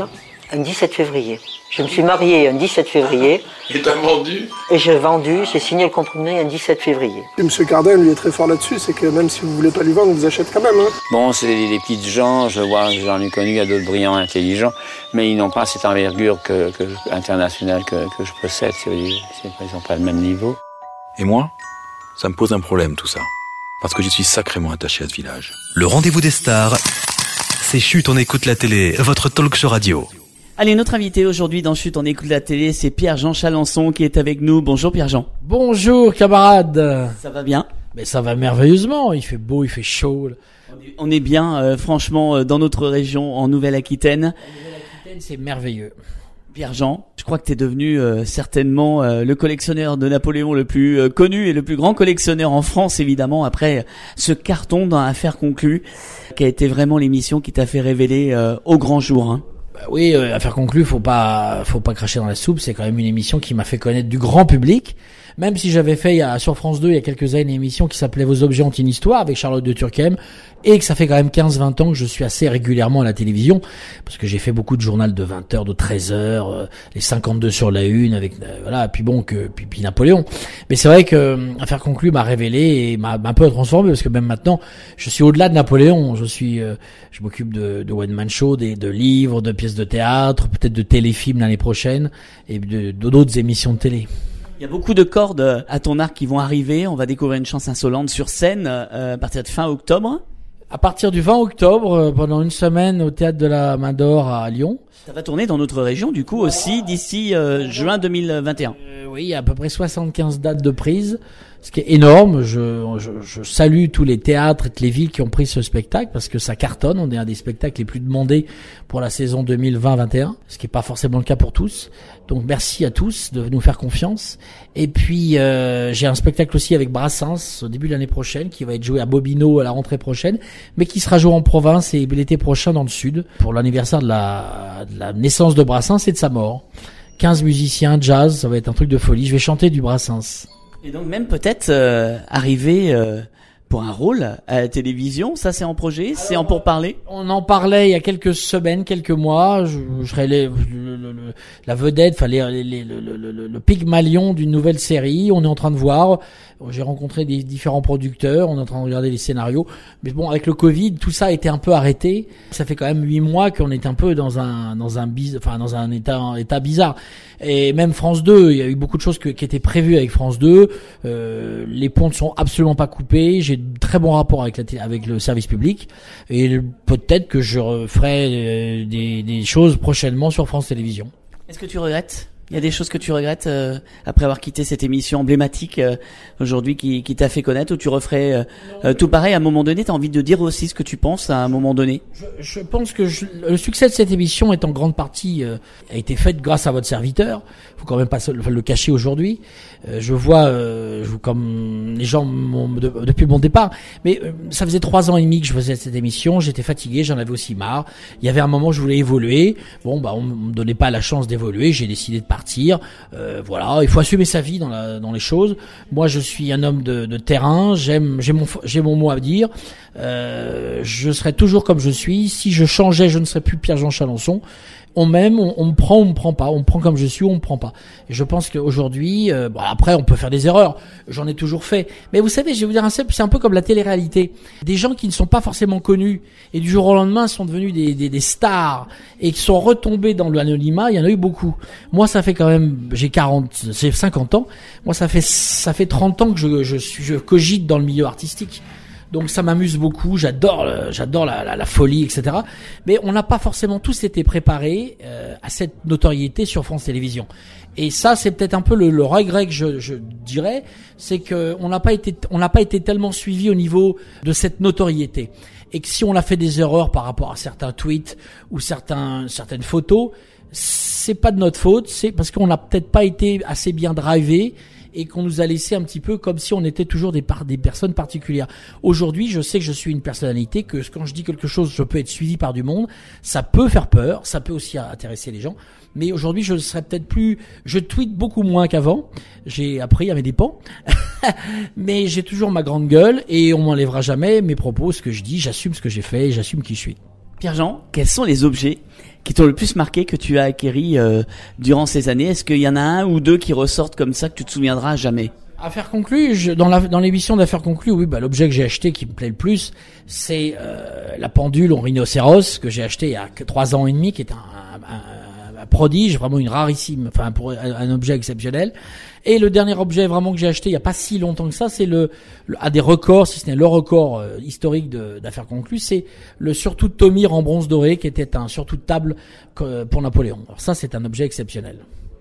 Un dix-sept février. Je me suis marié un dix-sept février. Et t'as vendu? Et j'ai vendu, j'ai signé le compromis un dix-sept février. Et Monsieur Cardin, lui, est très fort là-dessus, c'est que même si vous voulez pas lui vendre, il vous achète quand même. Hein. Bon, c'est des, des petites gens, je vois, j'en ai connu, il y a d'autres brillants, intelligents, mais ils n'ont pas cette envergure que, que, internationale que, que je possède, si vous voulez. Ils n'ont pas le même niveau. Et moi, ça me pose un problème tout ça. Parce que je suis sacrément attaché à ce village. Le rendez-vous des stars, c'est Chut, on écoute la télé, votre talk show radio. Allez, notre invité aujourd'hui dans Chut, on écoute la télé, c'est Pierre-Jean Chalençon qui est avec nous. Bonjour Pierre-Jean. Bonjour camarades. Ça va bien? Mais ça va merveilleusement, il fait beau, il fait chaud. On est bien, euh, franchement, euh, dans notre région, en Nouvelle-Aquitaine. En Nouvelle-Aquitaine, c'est merveilleux. Pierre-Jean, je crois que tu es devenu euh, certainement euh, le collectionneur de Napoléon le plus euh, connu et le plus grand collectionneur en France, évidemment, après ce carton dans Affaires conclues, qui a été vraiment l'émission qui t'a fait révéler euh, au grand jour. Hein. Bah oui, euh, Affaires conclues, faut pas, faut pas cracher dans la soupe. C'est quand même une émission qui m'a fait connaître du grand public. Même si j'avais fait il y a, sur France deux il y a quelques années une émission qui s'appelait Vos objets ont une histoire avec Charlotte de Turckheim, et que ça fait quand même quinze vingt ans que je suis assez régulièrement à la télévision, parce que j'ai fait beaucoup de journal de vingt heures, de treize heures, euh, les cinquante-deux sur la une avec euh, voilà, puis bon que puis, puis Napoléon. Mais c'est vrai que euh, Affaires conclues m'a révélé et m'a, m'a un peu transformé, parce que même maintenant je suis au-delà de Napoléon. Je suis euh, je m'occupe de, de one man show, des, de livres, de pièces de théâtre, peut-être de téléfilms l'année prochaine, et de, de d'autres émissions de télé. Il y a beaucoup de cordes à ton arc qui vont arriver. On va découvrir une chance insolente sur scène euh, à partir de fin octobre. À partir du vingt octobre, euh, pendant une semaine au Théâtre de la Main d'Or à Lyon. Ça va tourner dans notre région du coup aussi d'ici euh, juin deux mille vingt et un. Euh, oui, il y a à peu près soixante-quinze dates de prise, ce qui est énorme. Je, je, je salue tous les théâtres et les villes qui ont pris ce spectacle, parce que ça cartonne. On est un des spectacles les plus demandés pour la saison deux mille vingt vingt et un, ce qui n'est pas forcément le cas pour tous. Donc merci à tous de nous faire confiance. Et puis euh, j'ai un spectacle aussi avec Brassens au début de l'année prochaine, qui va être joué à Bobino à la rentrée prochaine, mais qui sera joué en province et l'été prochain dans le sud pour l'anniversaire de la, de la naissance de Brassens et de sa mort. quinze musiciens, jazz, ça va être un truc de folie. Je vais chanter du Brassens. Et donc même peut-être euh, arriver euh, pour un rôle à la télévision, ça c'est en projet, Alors, c'est en pourparlers. On en parlait il y a quelques semaines, quelques mois. Je, je serais les, le, le, le, la vedette, enfin les, les, les, le, le, le, le Pygmalion d'une nouvelle série. On est en train de voir. J'ai rencontré des différents producteurs, on est en train de regarder les scénarios. Mais bon, avec le Covid, tout ça a été un peu arrêté. Ça fait quand même huit mois qu'on est un peu dans un dans un biz, enfin dans un état un état bizarre. Et même France deux, il y a eu beaucoup de choses que, qui étaient prévues avec France deux. Euh, les ponts ne sont absolument pas coupés. J'ai de très bons rapports avec la avec le service public, et peut-être que je ferai euh, des des choses prochainement sur France Télévisions. Est-ce que tu regrettes ? Il y a des choses que tu regrettes euh, après avoir quitté cette émission emblématique euh, aujourd'hui qui, qui t'a fait connaître, ou tu referais euh, euh, tout pareil à un moment donné? T'as envie de dire aussi ce que tu penses à un moment donné? Je, je pense que je, le succès de cette émission est en grande partie euh, a été fait grâce à votre serviteur. Faut quand même pas le, le cacher aujourd'hui. Euh, je vois, euh, je, comme les gens m'ont, de, depuis mon départ, mais euh, ça faisait trois ans et demi que je faisais cette émission. J'étais fatigué, j'en avais aussi marre. Il y avait un moment où je voulais évoluer. Bon, bah on me donnait pas la chance d'évoluer. J'ai décidé de partir. Euh, voilà, il faut assumer sa vie dans, la, dans les choses. Moi, je suis un homme de, de terrain. J'aime, j'ai mon, j'ai mon mot à dire. Euh, je serai toujours comme je suis. Si je changeais, je ne serais plus Pierre-Jean Chalençon. On m'aime, on, on me prend, on me prend pas. On me prend comme je suis, on me prend pas. Et je pense qu'aujourd'hui, euh, bon, après, on peut faire des erreurs. J'en ai toujours fait. Mais vous savez, je vais vous dire un simple, c'est un peu comme la télé-réalité. Des gens qui ne sont pas forcément connus et du jour au lendemain sont devenus des, des, des stars et qui sont retombés dans l'anonymat, il y en a eu beaucoup. Moi, ça fait quand même, j'ai quarante, c'est cinquante ans. Moi, ça fait, ça fait trente ans que je, je suis, je cogite dans le milieu artistique. Donc ça m'amuse beaucoup, j'adore, j'adore la, la, la folie, et cetera. Mais on n'a pas forcément tous été préparés euh, à cette notoriété sur France Télévisions. Et ça, c'est peut-être un peu le, le regret que je, je dirais, c'est que on n'a pas été, on n'a pas été tellement suivi au niveau de cette notoriété. Et que si on a fait des erreurs par rapport à certains tweets ou certains, certaines photos, c'est pas de notre faute, c'est parce qu'on n'a peut-être pas été assez bien drivé et qu'on nous a laissé un petit peu comme si on était toujours des, par, des personnes particulières. Aujourd'hui, je sais que je suis une personnalité, que quand je dis quelque chose, je peux être suivi par du monde. Ça peut faire peur, ça peut aussi intéresser les gens. Mais aujourd'hui, je serais peut-être plus... Je tweete beaucoup moins qu'avant. J'ai appris à mes dépens. Mais j'ai toujours ma grande gueule et on m'enlèvera jamais mes propos, ce que je dis. J'assume ce que j'ai fait et j'assume qui je suis. Pierre-Jean, quels sont les objets qui t'ont le plus marqué, que tu as acquéris euh, durant ces années? Est-ce qu'il y en a un ou deux qui ressortent comme ça que tu te souviendras à jamais? Affaires conclues, je, dans la, dans l'émission d'Affaires conclues, oui, bah, l'objet que j'ai acheté qui me plaît le plus, c'est euh, la pendule en rhinocéros que j'ai acheté il y a trois ans et demi, qui est un, un, un prodige, vraiment une rarissime, enfin pour un, un objet exceptionnel. Et le dernier objet vraiment que j'ai acheté il y a pas si longtemps que ça, c'est le, le à des records, si ce n'est le record euh, historique de, d'Affaires conclues, c'est le surtout de Tomir en bronze doré, qui était un surtout de table euh, pour Napoléon. Alors ça, c'est un objet exceptionnel.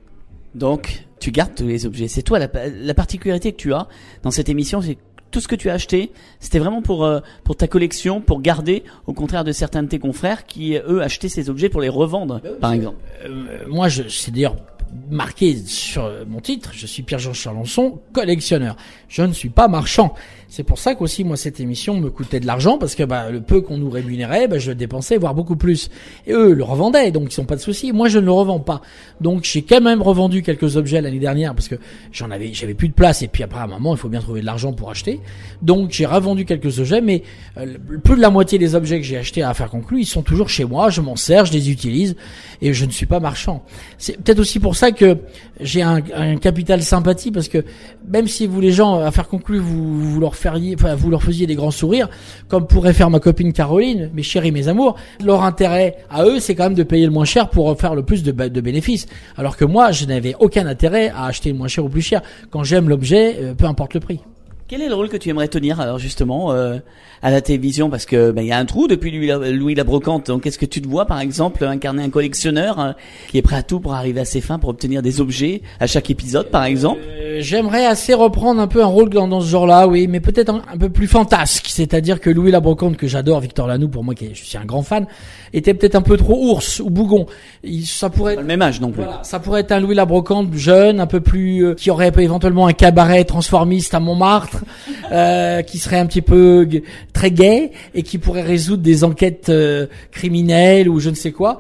Donc, tu gardes tous les objets. C'est toi la, la particularité que tu as dans cette émission, c'est que tout ce que tu as acheté, c'était vraiment pour euh, pour ta collection, pour garder, au contraire de certains de tes confrères qui eux achetaient ces objets pour les revendre, ben oui, par exemple. Euh, moi, je, c'est d'ailleurs marqué sur mon titre, je suis Pierre-Jean Chalençon, collectionneur. Je ne suis pas marchand. C'est pour ça qu'aussi, moi, cette émission me coûtait de l'argent, parce que bah, le peu qu'on nous rémunérait, bah, je le dépensais, voire beaucoup plus. Et eux le revendaient, donc ils n'ont pas de souci. Moi, je ne le revends pas. Donc, j'ai quand même revendu quelques objets l'année dernière, parce que j'en avais, j'avais plus de place, et puis après, à un moment, il faut bien trouver de l'argent pour acheter. Donc, j'ai revendu quelques objets, mais euh, plus de la moitié des objets que j'ai achetés à Affaires conclues, ils sont toujours chez moi, je m'en sers, je les utilise, et je ne suis pas marchand. C'est peut-être aussi pour ça que j'ai un, un capital sympathie, parce que même si vous, les gens, à Affaires conclues, vous, vous leur feriez, enfin, vous leur faisiez des grands sourires, comme pourrait faire ma copine Caroline, mes chéris, mes amours, leur intérêt à eux, c'est quand même de payer le moins cher pour faire le plus de, de bénéfices. Alors que moi, je n'avais aucun intérêt à acheter le moins cher ou plus cher. Quand j'aime l'objet, euh, peu importe le prix. Quel est le rôle que tu aimerais tenir alors justement euh, à la télévision, parce que ben il y a un trou depuis Louis la, Louis la Brocante. Donc est-ce que tu te vois par exemple incarner un collectionneur euh, qui est prêt à tout pour arriver à ses fins, pour obtenir des objets à chaque épisode par exemple? euh, J'aimerais assez reprendre un peu un rôle dans, dans ce genre-là, oui, mais peut-être un, un peu plus fantasque. C'est-à-dire que Louis la Brocante, que j'adore, Victor Lanoux, pour moi qui est, je suis un grand fan, était peut-être un peu trop ours ou bougon. Il, ça pourrait être, pas le même âge non plus. Voilà, ça pourrait être un Louis la Brocante jeune, un peu plus euh, qui aurait éventuellement un cabaret transformiste à Montmartre. Euh, qui serait un petit peu g- très gai et qui pourrait résoudre des enquêtes euh, criminelles ou je ne sais quoi.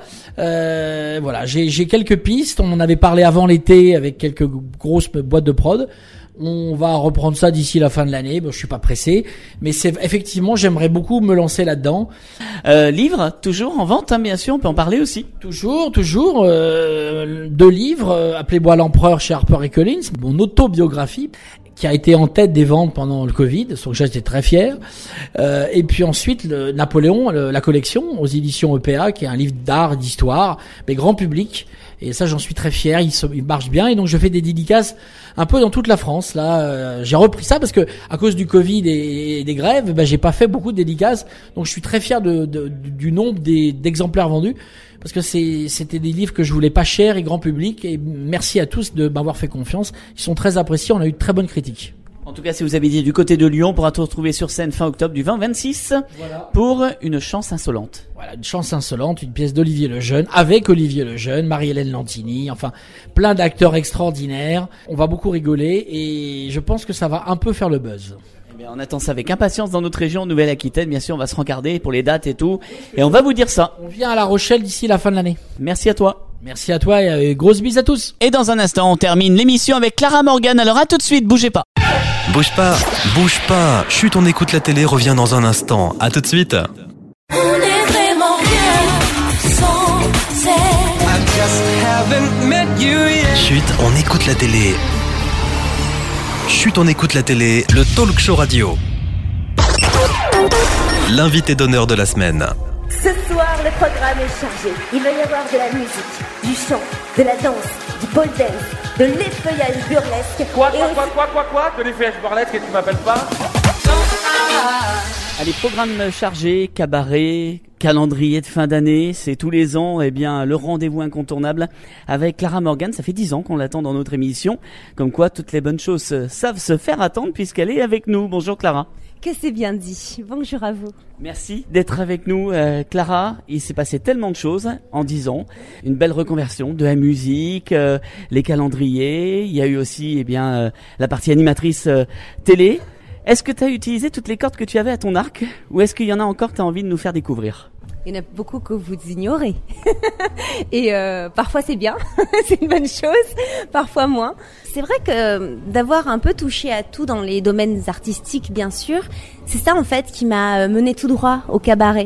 Euh, voilà, j'ai, j'ai quelques pistes. On en avait parlé avant l'été avec quelques grosses boîtes de prod. On va reprendre ça d'ici la fin de l'année. Bon, je suis pas pressé, mais c'est effectivement, j'aimerais beaucoup me lancer là-dedans. Euh, livre toujours en vente, hein, bien sûr, on peut en parler aussi. Toujours, toujours. Euh, deux livres, euh, Appelez-moi l'empereur chez HarperCollins, mon autobiographie, qui a été en tête des ventes pendant le Covid, donc j'étais très fier. Euh, et puis ensuite, le Napoléon, le, la collection, aux éditions E P A, qui est un livre d'art, d'histoire, mais grand public. Et ça, j'en suis très fier. Il, se, il marche bien. Et donc, je fais des dédicaces un peu dans toute la France. Là, euh, j'ai repris ça parce que à cause du Covid et, et des grèves, ben, j'ai pas fait beaucoup de dédicaces. Donc, je suis très fier de, de, du nombre des, d'exemplaires vendus. Parce que c'est, c'était des livres que je voulais pas cher et grand public. Et merci à tous de m'avoir fait confiance. Ils sont très appréciés. On a eu de très bonnes critiques. En tout cas, si vous avez dit du côté de Lyon, on pourra te retrouver sur scène fin octobre du vingt au vingt-six voilà. Pour Une chance insolente. Voilà, Une chance insolente, une pièce d'Olivier Lejeune, avec Olivier Lejeune, Marie-Hélène Lantini, enfin, plein d'acteurs extraordinaires. On va beaucoup rigoler et je pense que ça va un peu faire le buzz. Eh bien, on attend ça avec impatience dans notre région Nouvelle-Aquitaine. Bien sûr, on va se rencarder pour les dates et tout. Et on va vous dire ça. On vient à La Rochelle d'ici la fin de l'année. Merci à toi. Merci à toi et euh, grosse bise à tous. Et dans un instant, on termine l'émission avec Clara Morgan. Alors à tout de suite, bougez pas. Bouge pas, bouge pas. Chut, on écoute la télé, revient dans un instant. À tout de suite. On est vraiment bien sans Chut, on écoute la télé. Chut, on écoute la télé, le talk show radio. L'invité d'honneur de la semaine. Ce soir, le programme est chargé. Il va y avoir de la musique, du chant, de la danse, du pole dance, de l'effeuillage burlesque. Quoi, quoi, quoi, quoi, quoi, quoi, de l'effeuillage burlesque et tu m'appelles pas? Allez, programme chargé, cabaret, calendrier de fin d'année, c'est tous les ans, eh bien, le rendez-vous incontournable avec Clara Morgan. Ça fait dix ans qu'on l'attend dans notre émission. Comme quoi, toutes les bonnes choses savent se faire attendre puisqu'elle est avec nous. Bonjour Clara. Que c'est bien dit. Bonjour à vous. Merci d'être avec nous, euh, Clara. Il s'est passé tellement de choses en dix ans. Une belle reconversion de la musique, euh, les calendriers. Il y a eu aussi, eh bien, euh, la partie animatrice euh, télé. Est-ce que tu as utilisé toutes les cordes que tu avais à ton arc ou est-ce qu'il y en a encore que tu as envie de nous faire découvrir? Il y en a beaucoup que vous ignorez. Et euh, parfois c'est bien, c'est une bonne chose, parfois moins. C'est vrai que d'avoir un peu touché à tout dans les domaines artistiques, bien sûr, c'est ça en fait qui m'a mené tout droit au cabaret.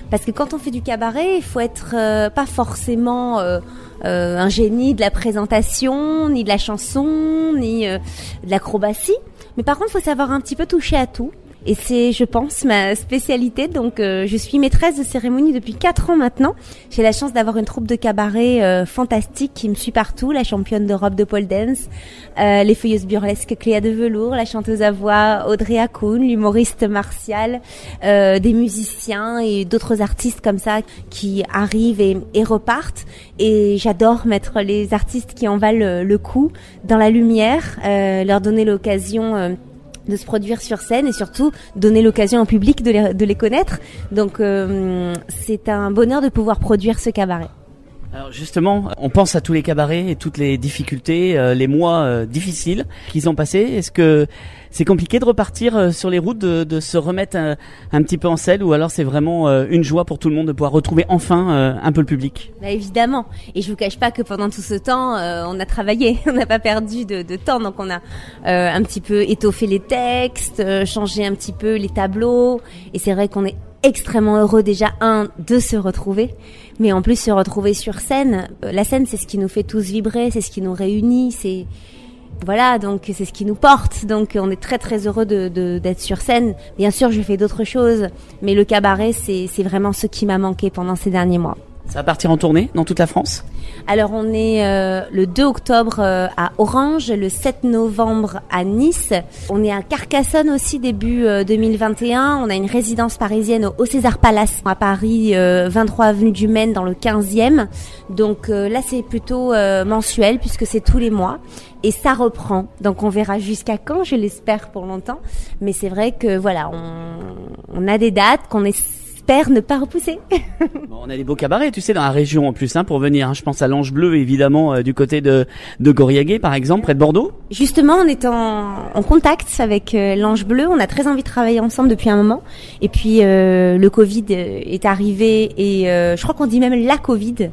Parce que quand on fait du cabaret, il faut être euh, pas forcément euh, euh, un génie de la présentation, ni de la chanson, ni euh, de l'acrobatie. Mais par contre, il faut savoir un petit peu toucher à tout. Et c'est, je pense, ma spécialité. Donc, euh, je suis maîtresse de cérémonie depuis quatre ans maintenant. J'ai la chance d'avoir une troupe de cabaret euh, fantastique qui me suit partout. La championne d'Europe de pole dance, euh, les feuilleuses burlesques Cléa de Velours, la chanteuse à voix Audrey Hakoun, l'humoriste Martial, euh, des musiciens et d'autres artistes comme ça qui arrivent et, et repartent. Et j'adore mettre les artistes qui en valent le, le coup dans la lumière, euh, leur donner l'occasion euh, de se produire sur scène et surtout donner l'occasion au public de les, de les connaître. Donc euh, c'est un bonheur de pouvoir produire ce cabaret. Alors justement, on pense à tous les cabarets et toutes les difficultés, euh, les mois euh, difficiles qu'ils ont passés. Est-ce que c'est compliqué de repartir euh, sur les routes, de, de se remettre un, un petit peu en selle, ou alors c'est vraiment euh, une joie pour tout le monde de pouvoir retrouver enfin euh, un peu le public? Bah évidemment, et je vous cache pas que pendant tout ce temps, euh, on a travaillé, on n'a pas perdu de, de temps, donc on a euh, un petit peu étoffé les textes, euh, changé un petit peu les tableaux, et c'est vrai qu'on est extrêmement heureux déjà, un, de se retrouver, mais en plus se retrouver sur scène. La scène, c'est ce qui nous fait tous vibrer, c'est ce qui nous réunit, c'est voilà, donc c'est ce qui nous porte. Donc on est très très heureux de, de d'être sur scène. Bien sûr, je fais d'autres choses, mais le cabaret, c'est c'est vraiment ce qui m'a manqué pendant ces derniers mois. Ça va partir en tournée dans toute la France? Alors on est euh, le deux octobre euh, à Orange, le sept novembre à Nice. On est à Carcassonne aussi début euh, deux mille vingt et un. On a une résidence parisienne au César Palace à Paris, euh, vingt-trois avenue du Maine dans le quinzième. Donc euh, là c'est plutôt euh, mensuel puisque c'est tous les mois. Et ça reprend. Donc on verra jusqu'à quand, je l'espère pour longtemps. Mais c'est vrai que voilà, on, on a des dates qu'on est ne pas repousser. Bon, on a des beaux cabarets, tu sais, dans la région en plus, hein, pour venir. Hein. Je pense à l'Ange Bleu, évidemment, euh, du côté de, de Goriaguet, par exemple, près de Bordeaux. Justement, on est en, en contact avec euh, l'Ange Bleu. On a très envie de travailler ensemble depuis un moment. Et puis, euh, le Covid est arrivé et euh, je crois qu'on dit même la Covid.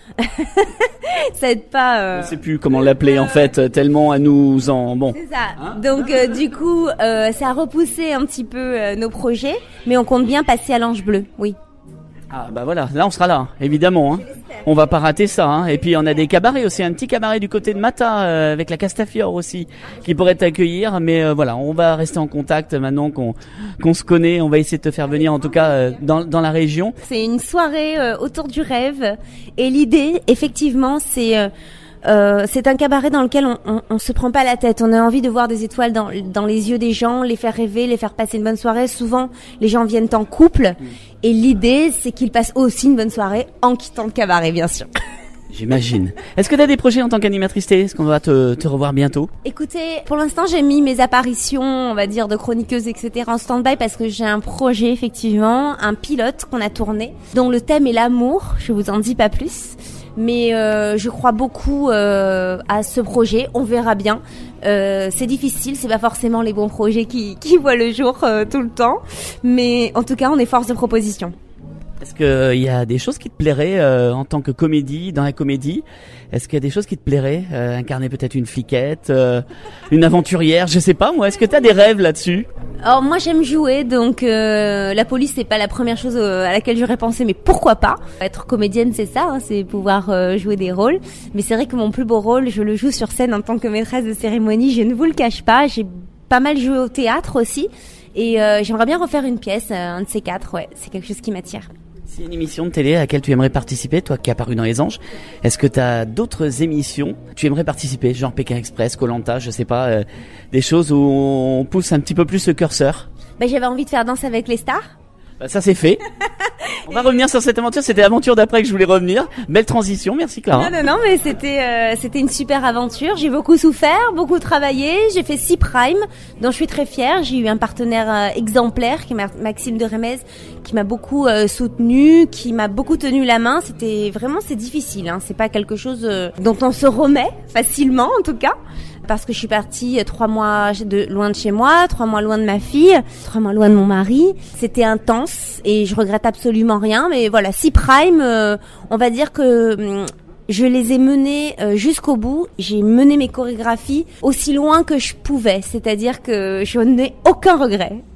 Ça aide pas. Euh... On sait plus comment l'appeler en fait, tellement à nous en bon. C'est ça. Hein Donc euh, du coup, euh, ça a repoussé un petit peu euh, nos projets, mais on compte bien passer à l'Ange Bleu, oui. Ah bah voilà, là on sera là, évidemment. Hein. On va pas rater ça. Hein. Et puis on a des cabarets aussi, un petit cabaret du côté de Mata euh, avec la Castafiore aussi, qui pourrait t'accueillir. Mais euh, voilà, on va rester en contact maintenant qu'on qu'on se connaît. On va essayer de te faire venir en tout cas euh, dans dans la région. C'est une soirée euh, autour du rêve. Et l'idée, effectivement, c'est euh, Euh, c'est un cabaret dans lequel on, on, on se prend pas la tête. On a envie de voir des étoiles dans, dans les yeux des gens, les faire rêver, les faire passer une bonne soirée. Souvent, les gens viennent en couple. Et l'idée, c'est qu'ils passent aussi une bonne soirée en quittant le cabaret, bien sûr. J'imagine. Est-ce que tu as des projets en tant qu'animatrice télé? Est-ce qu'on va te, te revoir bientôt? Écoutez, pour l'instant, j'ai mis mes apparitions, on va dire, de chroniqueuse, et cetera en stand-by parce que j'ai un projet, effectivement, un pilote qu'on a tourné, dont le thème est l'amour. Je vous en dis pas plus. Mais euh, je crois beaucoup euh, à ce projet. On verra bien. Euh, c'est difficile, c'est pas forcément les bons projets qui, qui voient le jour euh, tout le temps. Mais en tout cas, on est force de proposition. Est-ce qu'il euh, y a des choses qui te plairaient euh, en tant que comédie, dans la comédie? Est-ce qu'il y a des choses qui te plairaient euh, incarner peut-être une fliquette, euh, une aventurière, je sais pas moi. Est-ce que tu as des rêves là-dessus? Alors moi j'aime jouer, donc euh, la police c'est pas la première chose euh, à laquelle j'aurais pensé, mais pourquoi pas? Être comédienne c'est ça, hein, c'est pouvoir euh, jouer des rôles. Mais c'est vrai que mon plus beau rôle, je le joue sur scène en tant que maîtresse de cérémonie, je ne vous le cache pas. J'ai pas mal joué au théâtre aussi, et euh, j'aimerais bien refaire une pièce, euh, un de ces quatre, ouais, c'est quelque chose qui m'attire. C'est une émission de télé à laquelle tu aimerais participer, toi qui es apparu dans Les Anges. Est-ce que tu as d'autres émissions tu aimerais participer, genre Pékin Express, Koh-Lanta, je sais pas, euh, des choses où on pousse un petit peu plus le curseur? Ben, j'avais envie de faire Danse avec les stars. Bah, ça c'est fait. On va revenir sur cette aventure, c'était l'aventure d'après que je voulais revenir. Belle transition, merci Clara. Non, non, non, mais c'était euh, c'était une super aventure. J'ai beaucoup souffert, beaucoup travaillé. J'ai fait six primes, dont je suis très fière. J'ai eu un partenaire euh, exemplaire, qui est Maxime de Remez, qui m'a beaucoup euh, soutenu, qui m'a beaucoup tenu la main. C'était vraiment, c'est difficile. Hein. C'est pas quelque chose euh, dont on se remet facilement, en tout cas. Parce que je suis partie trois mois de, loin de chez moi, trois mois loin de ma fille, trois mois loin de mon mari. C'était intense et je regrette absolument rien. Mais voilà, six primes, euh, on va dire que hum, je les ai menés euh, jusqu'au bout. J'ai mené mes chorégraphies aussi loin que je pouvais. C'est-à-dire que je n'ai aucun regret.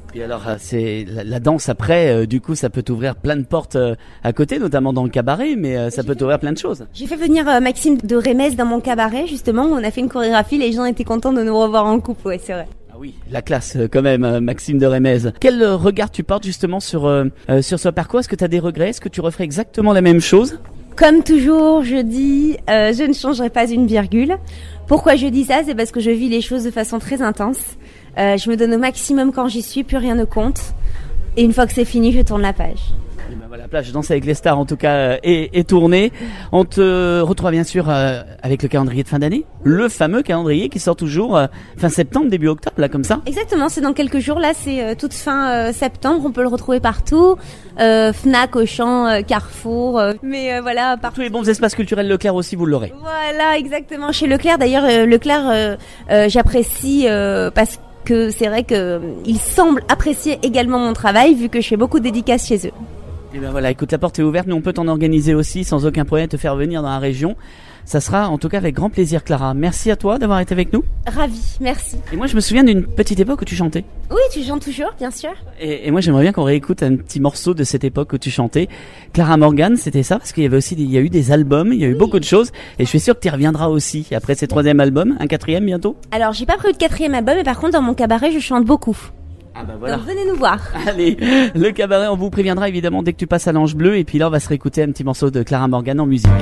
Et alors, euh, c'est la, la danse après, euh, du coup, ça peut t'ouvrir plein de portes euh, à côté, notamment dans le cabaret, mais euh, ça peut t'ouvrir plein de choses. J'ai fait venir euh, Maxime de Rémez dans mon cabaret, justement, où on a fait une chorégraphie, les gens étaient contents de nous revoir en couple, ouais, c'est vrai. Ah oui, la classe euh, quand même, euh, Maxime de Rémez. Quel euh, regard tu portes justement sur, euh, euh, sur ce parcours? Est-ce que tu as des regrets? Est-ce que tu referais exactement la même chose? Comme toujours, je dis, euh, je ne changerai pas une virgule. Pourquoi je dis ça? C'est parce que je vis les choses de façon très intense. Euh, je me donne au maximum quand j'y suis, plus rien ne compte. Et une fois que c'est fini, je tourne la page. Et ben voilà, plage Danse avec les stars en tout cas euh, est, est tournée. On te retrouve bien sûr euh, avec le calendrier de fin d'année, le fameux calendrier qui sort toujours euh, fin septembre, début octobre, là comme ça. Exactement, c'est dans quelques jours, là c'est euh, toute fin euh, septembre, on peut le retrouver partout, euh, Fnac, Auchan, euh, Carrefour, euh, mais euh, voilà. Par... Tous les bons espaces culturels Leclerc aussi, vous l'aurez. Voilà, exactement, chez Leclerc d'ailleurs, euh, Leclerc euh, euh, j'apprécie euh, parce que que c'est vrai que euh, il semble apprécier également mon travail vu que je fais beaucoup de dédicaces chez eux. Et ben voilà, écoute, la porte est ouverte, nous on peut t'en organiser aussi sans aucun problème, te faire venir dans la région. Ça sera en tout cas avec grand plaisir, Clara. Merci à toi d'avoir été avec nous. Ravie, merci. Et moi je me souviens d'une petite époque où tu chantais. Oui, tu chantes toujours, bien sûr. Et, et moi j'aimerais bien qu'on réécoute un petit morceau de cette époque où tu chantais. Clara Morgan, c'était ça, parce qu'il y avait aussi, des, il y a eu des albums, il y a eu oui. beaucoup de choses. Et je suis sûr que tu y reviendras aussi après ces troisième album, un quatrième bientôt. Alors j'ai pas prévu de quatrième album, mais par contre dans mon cabaret je chante beaucoup. Ah bah voilà. Donc venez nous voir. Allez, le cabaret, on vous préviendra évidemment dès que tu passes à l'Ange Bleu. Et puis là on va se réécouter un petit morceau de Clara Morgan en musique.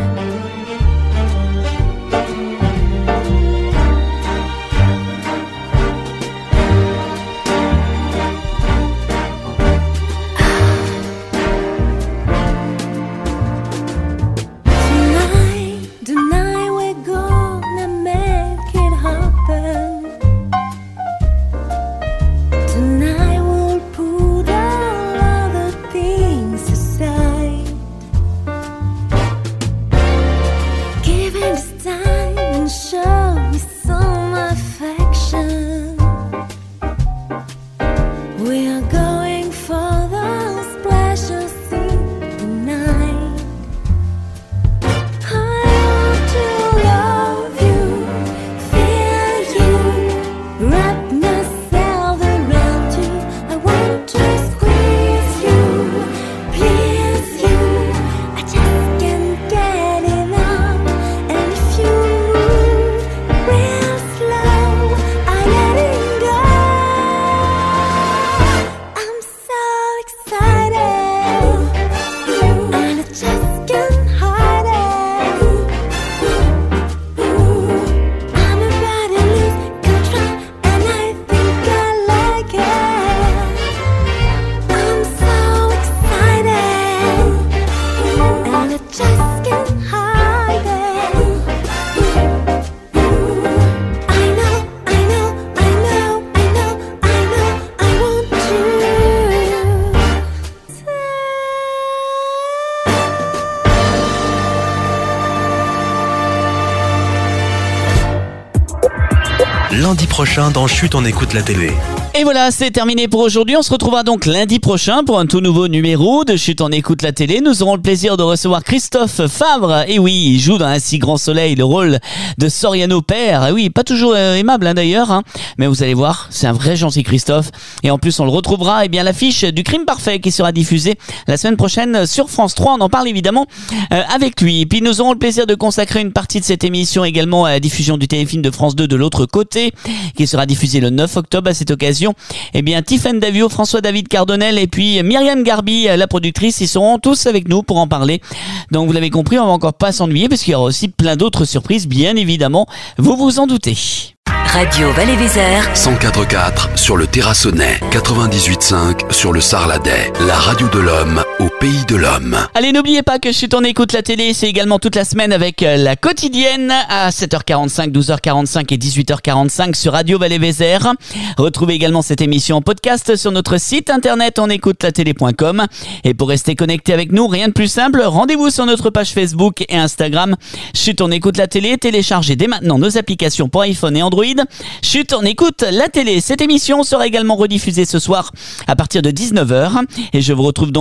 Lundi prochain dans Chut, on écoute la télé. Et voilà, c'est terminé pour aujourd'hui. On se retrouvera donc lundi prochain pour un tout nouveau numéro de Chut, on écoute la télé. Nous aurons le plaisir de recevoir Christophe Fabre. Et oui, il joue dans Un si grand soleil le rôle de Soriano père. Et oui, pas toujours euh, aimable hein, d'ailleurs, hein. Mais vous allez voir, c'est un vrai gentil Christophe. Et en plus, on le retrouvera eh bien l'affiche du Crime Parfait qui sera diffusée la semaine prochaine sur France trois. On en parle évidemment euh, avec lui. Et puis nous aurons le plaisir de consacrer une partie de cette émission également à la diffusion du téléfilm de France deux de l'autre côté, qui sera diffusé le neuf octobre. À cette occasion, eh bien Tiffaine Davio, François-David Cardonnel et puis Myriam Garbi, la productrice, ils seront tous avec nous pour en parler. Donc vous l'avez compris, on va encore pas s'ennuyer parce qu'il y aura aussi plein d'autres surprises, bien évidemment, vous vous en doutez. Radio Vallée-Vézère cent quatre virgule quatre sur le Terrassonnais, quatre-vingt-dix-huit virgule cinq sur le Sarladais, la radio de l'homme au pays de l'homme. Allez, n'oubliez pas que Chut, on écoute la télé, c'est également toute la semaine avec la quotidienne à sept heures quarante-cinq, douze heures quarante-cinq et dix-huit heures quarante-cinq sur Radio Vallée-Vézère. Retrouvez également cette émission en podcast sur notre site internet onécoutelatélé point com. Et pour rester connecté avec nous, rien de plus simple, rendez-vous sur notre page Facebook et Instagram. Chut, on écoute la télé, téléchargez dès maintenant nos applications pour iPhone et Android. Chut, on écoute la télé. Cette émission sera également rediffusée ce soir à partir de dix-neuf heures. Et je vous retrouve donc également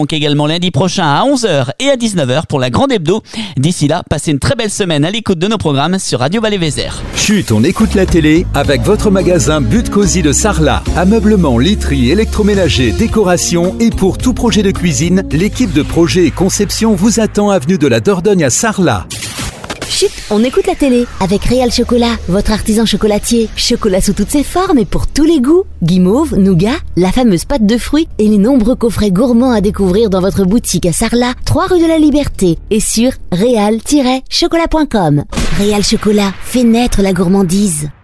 également lundi prochain à onze heures et à dix-neuf heures pour la grande hebdo. D'ici là, passez une très belle semaine à l'écoute de nos programmes sur Radio Val-et-Vézère. Chut, on écoute la télé avec votre magasin But Cosy de Sarlat. Ameublement, literie, électroménager, décoration et pour tout projet de cuisine, l'équipe de projet et conception vous attend avenue de la Dordogne à Sarlat. Chut, on écoute la télé avec Réal Chocolat, votre artisan chocolatier. Chocolat sous toutes ses formes et pour tous les goûts. Guimauve, nougat, la fameuse pâte de fruits et les nombreux coffrets gourmands à découvrir dans votre boutique à Sarlat, trois rue de la Liberté et sur réal tiret chocolat point com. Réal Chocolat, fait naître la gourmandise.